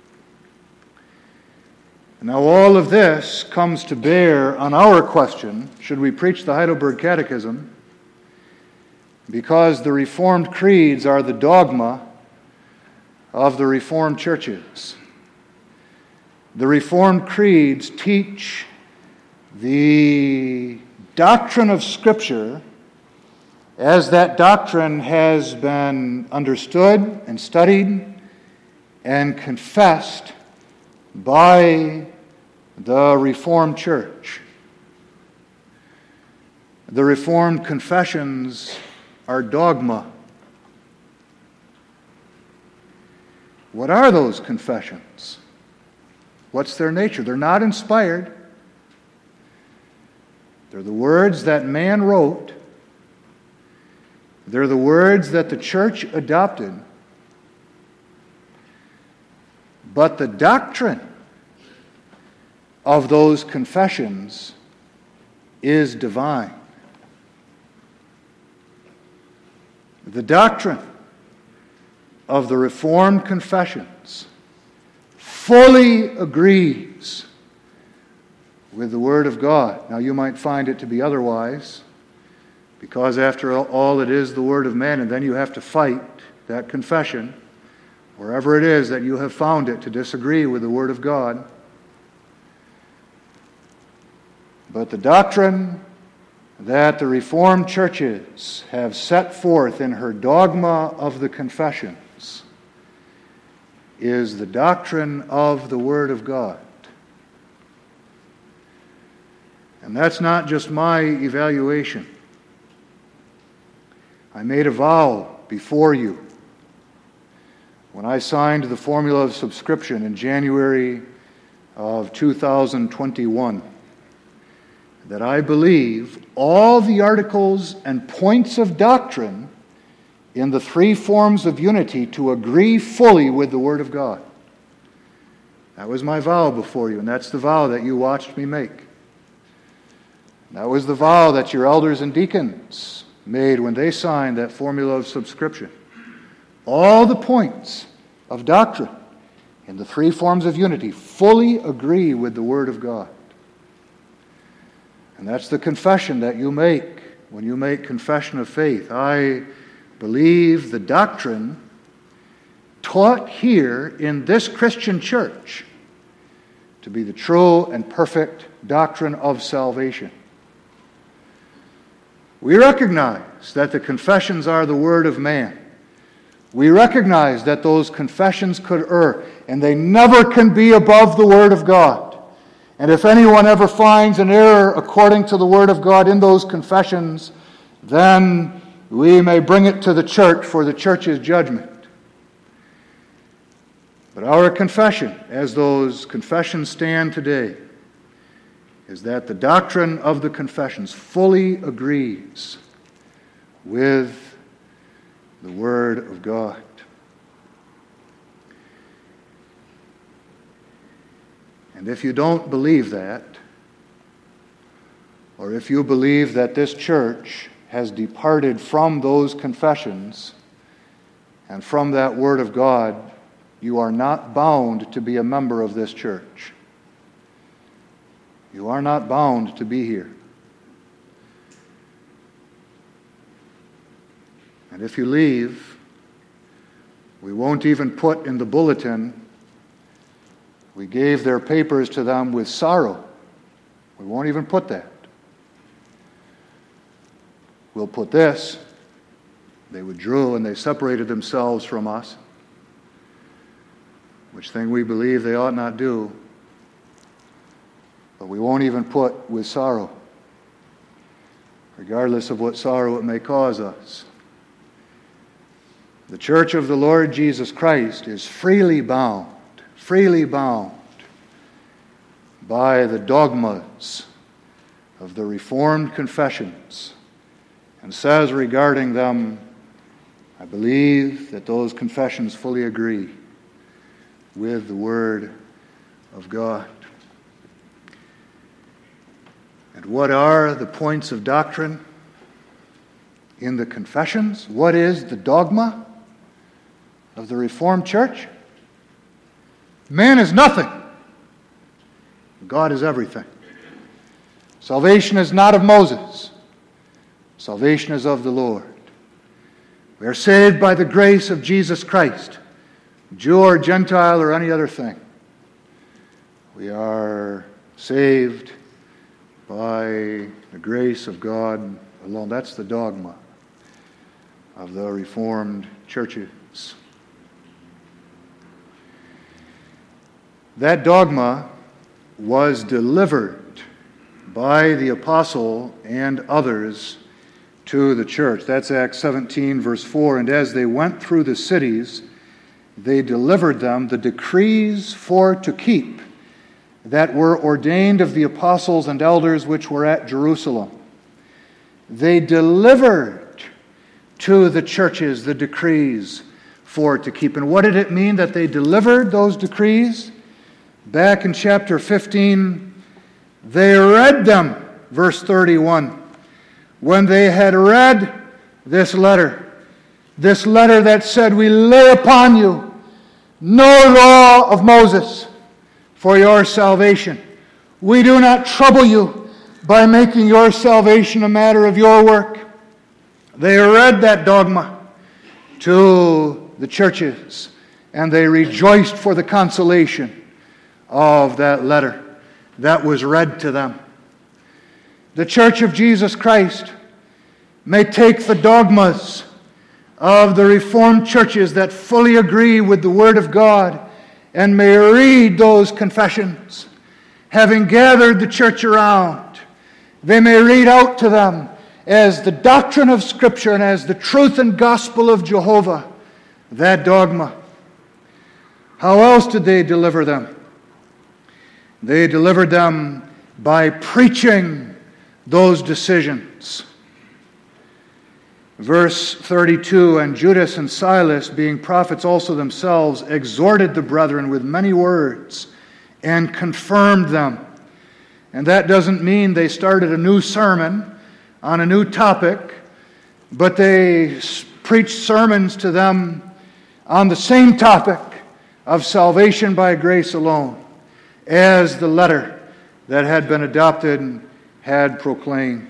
Now, all of this comes to bear on our question, should we preach the Heidelberg Catechism? Because the Reformed creeds are the dogma of the Reformed churches. The Reformed creeds teach the doctrine of Scripture as that doctrine has been understood and studied and confessed by the Reformed Church. The Reformed confessions are dogma. What are those confessions? What's their nature? They're not inspired. They're the words that man wrote. They're the words that the church adopted. But the doctrine of those confessions is divine. The doctrine of the Reformed confessions fully agrees with the Word of God. Now, you might find it to be otherwise, because after all, it is the Word of man, and then you have to fight that confession wherever it is that you have found it to disagree with the Word of God. But the doctrine that the Reformed churches have set forth in her dogma of the confessions is the doctrine of the Word of God. And that's not just my evaluation. I made a vow before you when I signed the formula of subscription in January of two thousand twenty-one that I believe all the articles and points of doctrine in the three forms of unity to agree fully with the Word of God. That was my vow before you, and that's the vow that you watched me make. That was the vow that your elders and deacons made when they signed that formula of subscription. All the points of doctrine in the three forms of unity fully agree with the Word of God. And that's the confession that you make when you make confession of faith. I believe the doctrine taught here in this Christian church to be the true and perfect doctrine of salvation. We recognize that the confessions are the word of man. We recognize that those confessions could err, and they never can be above the Word of God. And if anyone ever finds an error according to the Word of God in those confessions, then we may bring it to the church for the church's judgment. But our confession, as those confessions stand today, is that the doctrine of the confessions fully agrees with the Word of God. And if you don't believe that, or if you believe that this church has departed from those confessions and from that Word of God, you are not bound to be a member of this church. You are not bound to be here. And if you leave, we won't even put in the bulletin, we gave their papers to them with sorrow. We won't even put that. We'll put this, they withdrew and they separated themselves from us, which thing we believe they ought not do. But we won't even put with sorrow, regardless of what sorrow it may cause us. The church of the Lord Jesus Christ is freely bound, freely bound by the dogmas of the Reformed confessions and says regarding them, I believe that those confessions fully agree with the Word of God. And what are the points of doctrine in the confessions? What is the dogma of the Reformed Church? Man is nothing. God is everything. Salvation is not of Moses. Salvation is of the Lord. We are saved by the grace of Jesus Christ, Jew or Gentile or any other thing. We are saved by the grace of God alone. That's the dogma of the Reformed churches. That dogma was delivered by the apostle and others to the church. That's Acts seventeen, verse four. And as they went through the cities, they delivered them the decrees for to keep that were ordained of the apostles and elders which were at Jerusalem. They delivered to the churches the decrees for to keep. And what did it mean that they delivered those decrees? Back in chapter fifteen, they read them, verse thirty-one. When they had read this letter, this letter that said, we lay upon you no law of Moses for your salvation. We do not trouble you by making your salvation a matter of your work. They read that dogma to the churches, and they rejoiced for the consolation of that letter that was read to them. The Church of Jesus Christ may take the dogmas of the Reformed churches that fully agree with the Word of God and may read those confessions. Having gathered the church around, they may read out to them as the doctrine of Scripture and as the truth and gospel of Jehovah that dogma. How else did they deliver them? They delivered them by preaching those decisions. Verse thirty-two, and Judas and Silas, being prophets also themselves, exhorted the brethren with many words and confirmed them. And that doesn't mean they started a new sermon on a new topic, but they preached sermons to them on the same topic of salvation by grace alone, as the letter that had been adopted had proclaimed.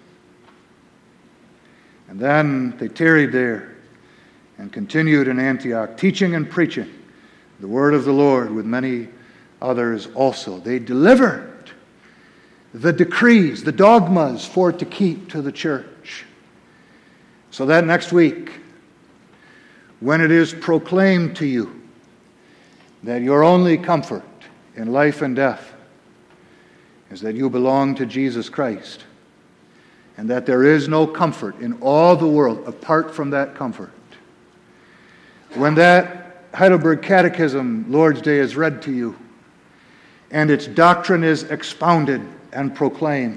And then they tarried there and continued in Antioch, teaching and preaching the word of the Lord with many others also. They delivered the decrees, the dogmas for to keep to the church. So that next week, when it is proclaimed to you that your only comfort in life and death is that you belong to Jesus Christ, and that there is no comfort in all the world apart from that comfort. When that Heidelberg Catechism, Lord's Day, is read to you, and its doctrine is expounded and proclaimed,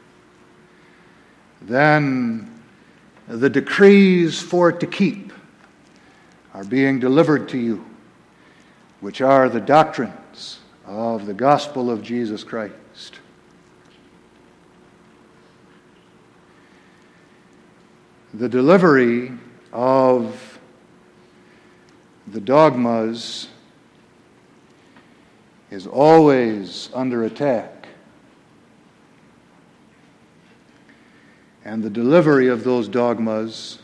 then the decrees for it to keep are being delivered to you, which are the doctrines of the gospel of Jesus Christ. The delivery of the dogmas is always under attack. And the delivery of those dogmas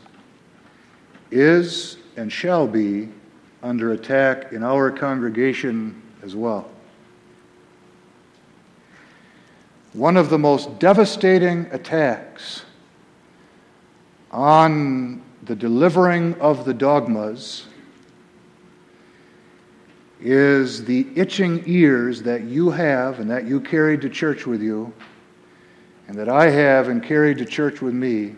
is and shall be under attack in our congregation as well. One of the most devastating attacks on the delivering of the dogmas is the itching ears that you have and that you carried to church with you and that I have and carried to church with me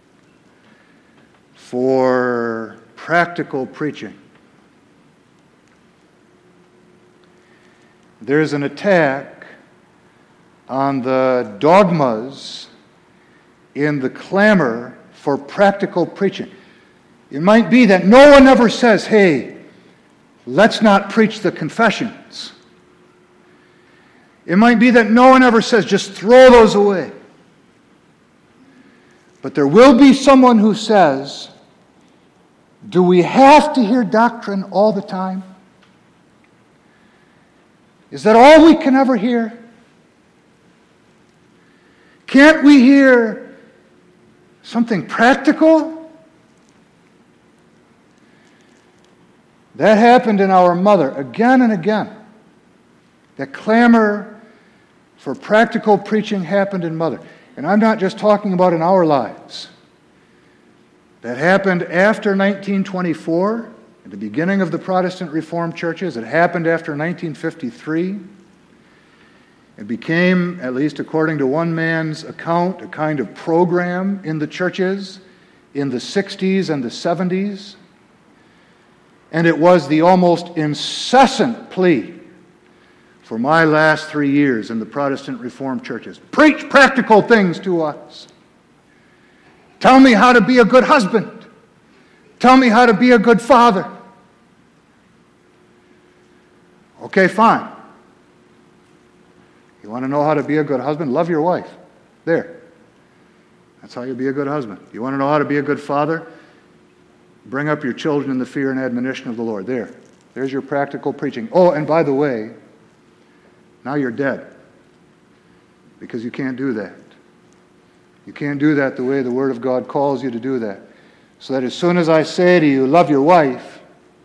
for practical preaching. There's an attack on the dogmas in the clamor for practical preaching. It might be that no one ever says, hey, let's not preach the confessions. It might be that no one ever says, just throw those away. But there will be someone who says, do we have to hear doctrine all the time? Is that all we can ever hear? Can't we hear something practical? That happened in our mother again and again. That clamor for practical preaching happened in mother. And I'm not just talking about in our lives. That happened after nineteen twenty-four, at the beginning of the Protestant Reformed churches. It happened after nineteen fifty-three. It became, at least according to one man's account, a kind of program in the churches in the sixties and the seventies. And it was the almost incessant plea for my last three years in the Protestant Reformed churches. Preach practical things to us. Tell me how to be a good husband. Tell me how to be a good father. Okay, fine. You want to know how to be a good husband? Love your wife. There. That's how you be a good husband. You want to know how to be a good father? Bring up your children in the fear and admonition of the Lord. There. There's your practical preaching. Oh, and by the way, now you're dead. Because you can't do that. You can't do that the way the Word of God calls you to do that. So that as soon as I say to you, love your wife,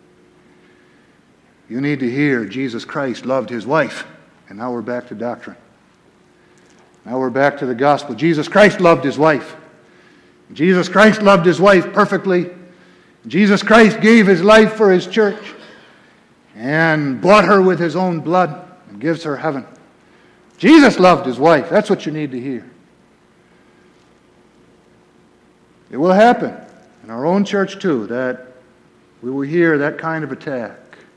you need to hear Jesus Christ loved his wife. And now we're back to doctrine. Now we're back to the gospel. Jesus Christ loved his wife. Jesus Christ loved his wife perfectly. Jesus Christ gave his life for his church and bought her with his own blood and gives her heaven. Jesus loved his wife. That's what you need to hear. It will happen in our own church too, that we will hear that kind of attack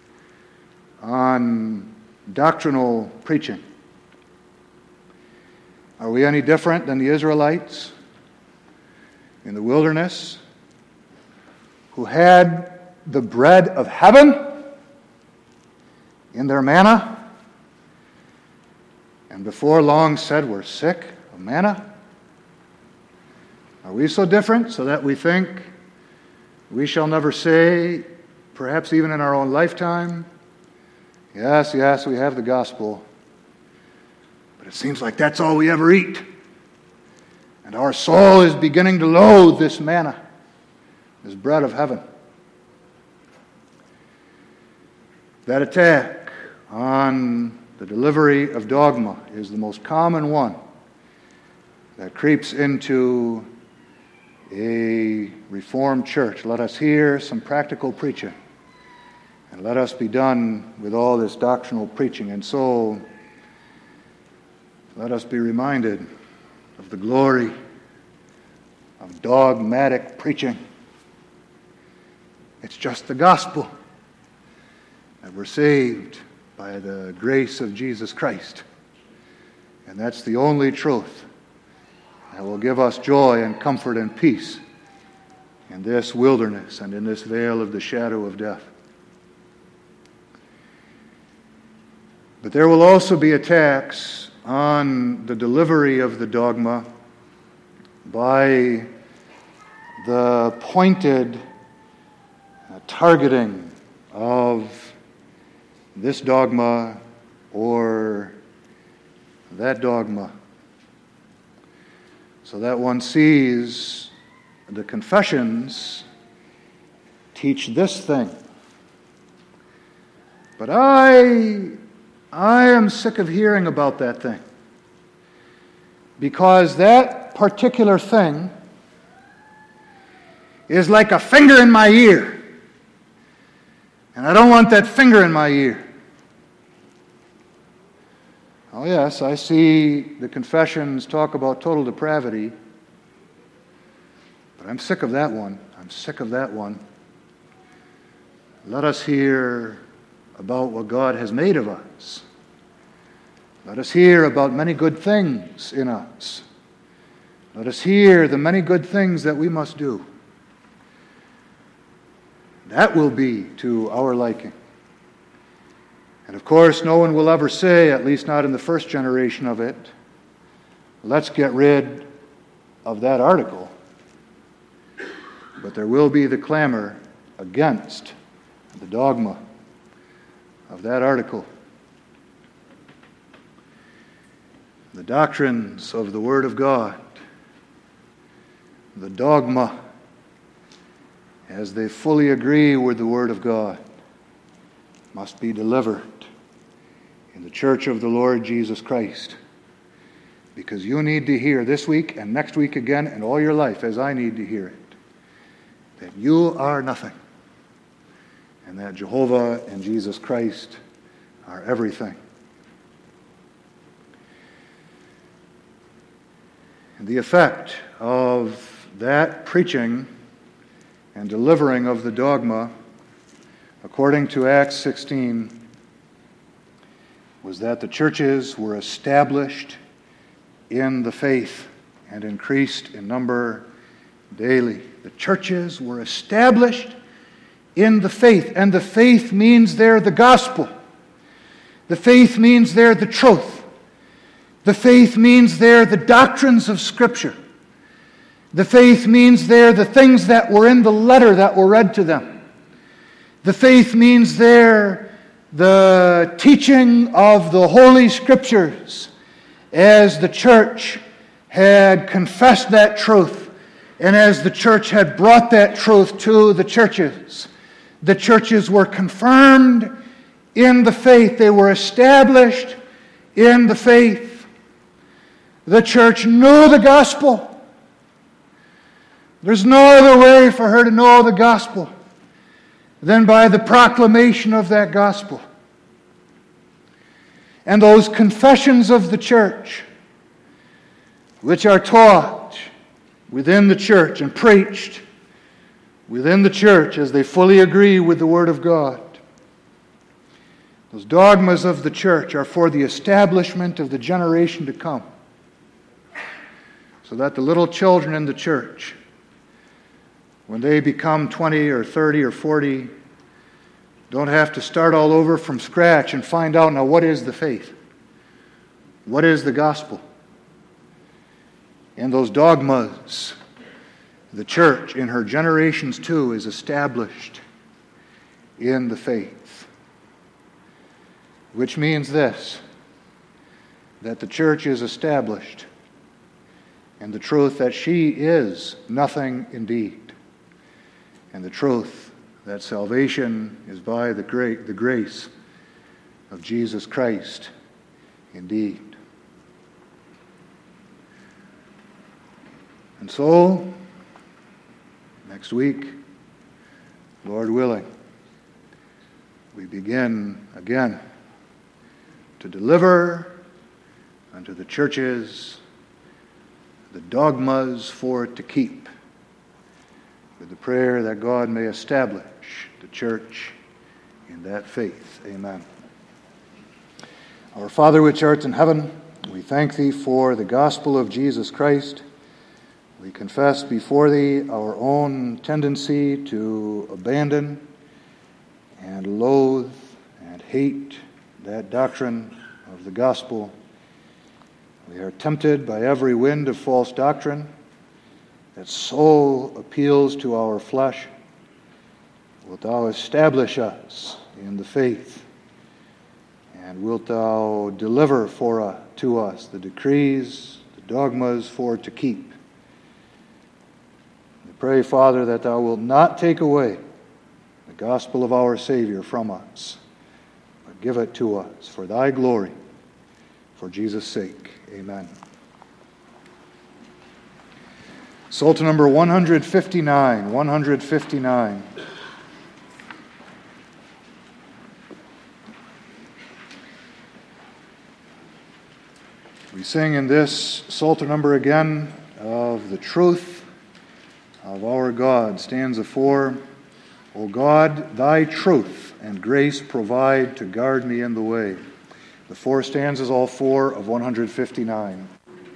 on doctrinal preaching. Are we any different than the Israelites in the wilderness who had the bread of heaven in their manna and before long said we're sick of manna? Are we so different so that we think we shall never say, perhaps even in our own lifetime, yes, yes, we have the gospel, but it seems like that's all we ever eat. And our soul is beginning to loathe this manna, this bread of heaven. That attack on the delivery of dogma is the most common one that creeps into a Reformed church. Let us hear some practical preaching, and let us be done with all this doctrinal preaching. And so, let us be reminded of the glory of dogmatic preaching. It's just the gospel that we're saved by the grace of Jesus Christ. And that's the only truth that will give us joy and comfort and peace in this wilderness and in this vale of the shadow of death. But there will also be attacks on the delivery of the dogma by the pointed uh, targeting of this dogma or that dogma, so that one sees the confessions teach this thing. But I, I am sick of hearing about that thing, because that particular thing is like a finger in my ear. And I don't want that finger in my ear. Oh yes, I see the confessions talk about total depravity, but I'm sick of that one. I'm sick of that one. Let us hear about what God has made of us. Let us hear about many good things in us. Let us hear the many good things that we must do. That will be to our liking. And of course, no one will ever say, at least not in the first generation of it, let's get rid of that article. But there will be the clamor against the dogma of that article. The doctrines of the Word of God, the dogma, as they fully agree with the Word of God, must be delivered in the church of the Lord Jesus Christ. Because you need to hear this week and next week again and all your life, as I need to hear it, that you are nothing, and that Jehovah and Jesus Christ are everything. And the effect of that preaching and delivering of the dogma, according to Acts sixteen, was that the churches were established in the faith and increased in number daily. The churches were established in the faith, and the faith means there the gospel. The faith means there the truth. The faith means there the doctrines of Scripture. The faith means there the things that were in the letter that were read to them. The faith means there the teaching of the Holy Scriptures as the church had confessed that truth and as the church had brought that truth to the churches. The churches were confirmed in the faith. They were established in the faith. The church knew the gospel. There's no other way for her to know the gospel than by the proclamation of that gospel. And those confessions of the church, which are taught within the church and preached within the church as they fully agree with the Word of God. Those dogmas of the church are for the establishment of the generation to come, so that the little children in the church, when they become twenty or thirty or forty, don't have to start all over from scratch and find out, now, what is the faith? What is the gospel? And those dogmas, the church in her generations too is established in the faith. Which means this, that the church is established in the truth that she is nothing indeed, and the truth that salvation is by the great the grace of Jesus Christ indeed. And so, next week, Lord willing, we begin again to deliver unto the churches the dogmas for it to keep, with the prayer that God may establish the church in that faith. Amen. Our Father which art in heaven, we thank Thee for the gospel of Jesus Christ. We confess before Thee our own tendency to abandon and loathe and hate that doctrine of the gospel. We are tempted by every wind of false doctrine that so appeals to our flesh. Wilt Thou establish us in the faith, and wilt Thou deliver for uh, to us the decrees, the dogmas for to keep. We pray, Father, that Thou wilt not take away the gospel of our Savior from us, but give it to us for Thy glory, for Jesus' sake. Amen. Psalter number one fifty-nine, one fifty-nine. We sing in this Psalter number again of the truth of our God. Stanza four. O God, Thy truth and grace provide to guard me in the way. The four stanzas, all four of one fifty-nine.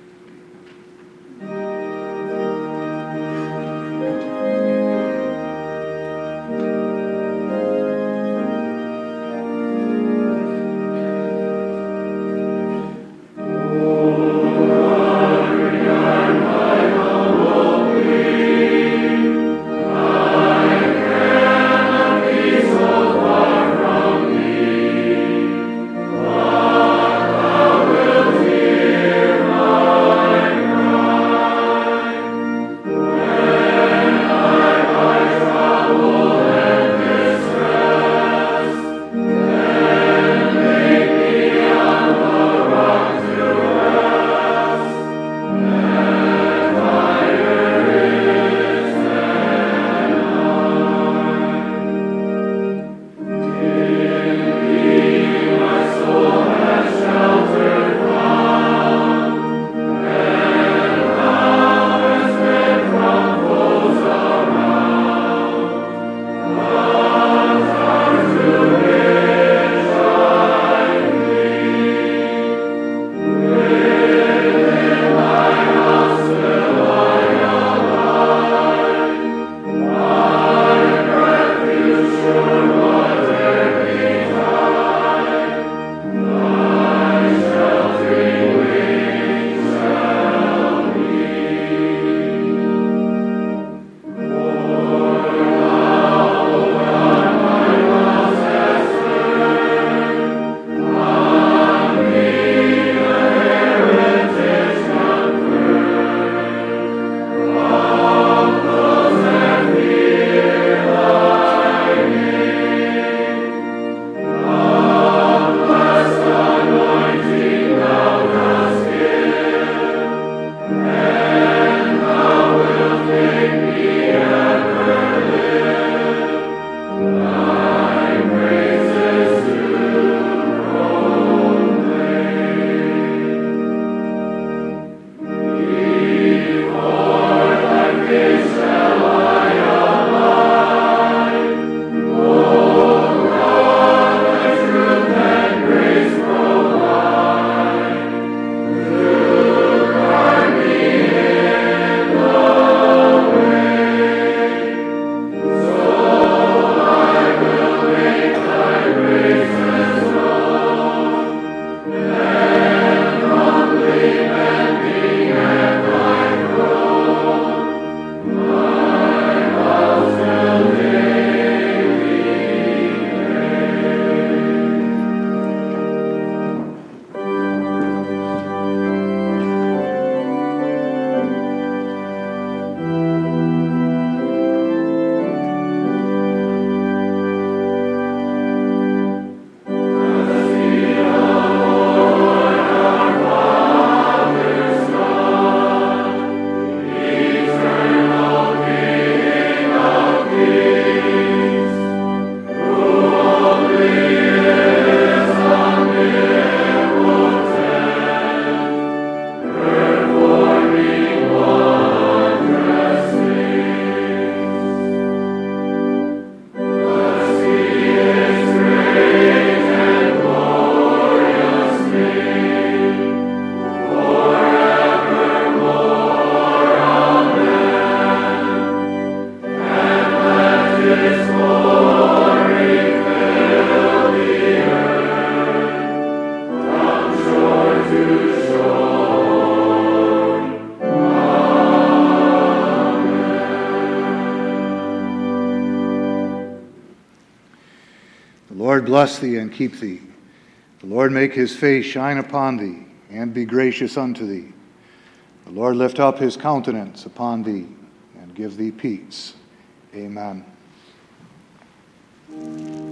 Lord bless thee and keep thee. The Lord make his face shine upon thee and be gracious unto thee. The Lord lift up his countenance upon thee and give thee peace. Amen.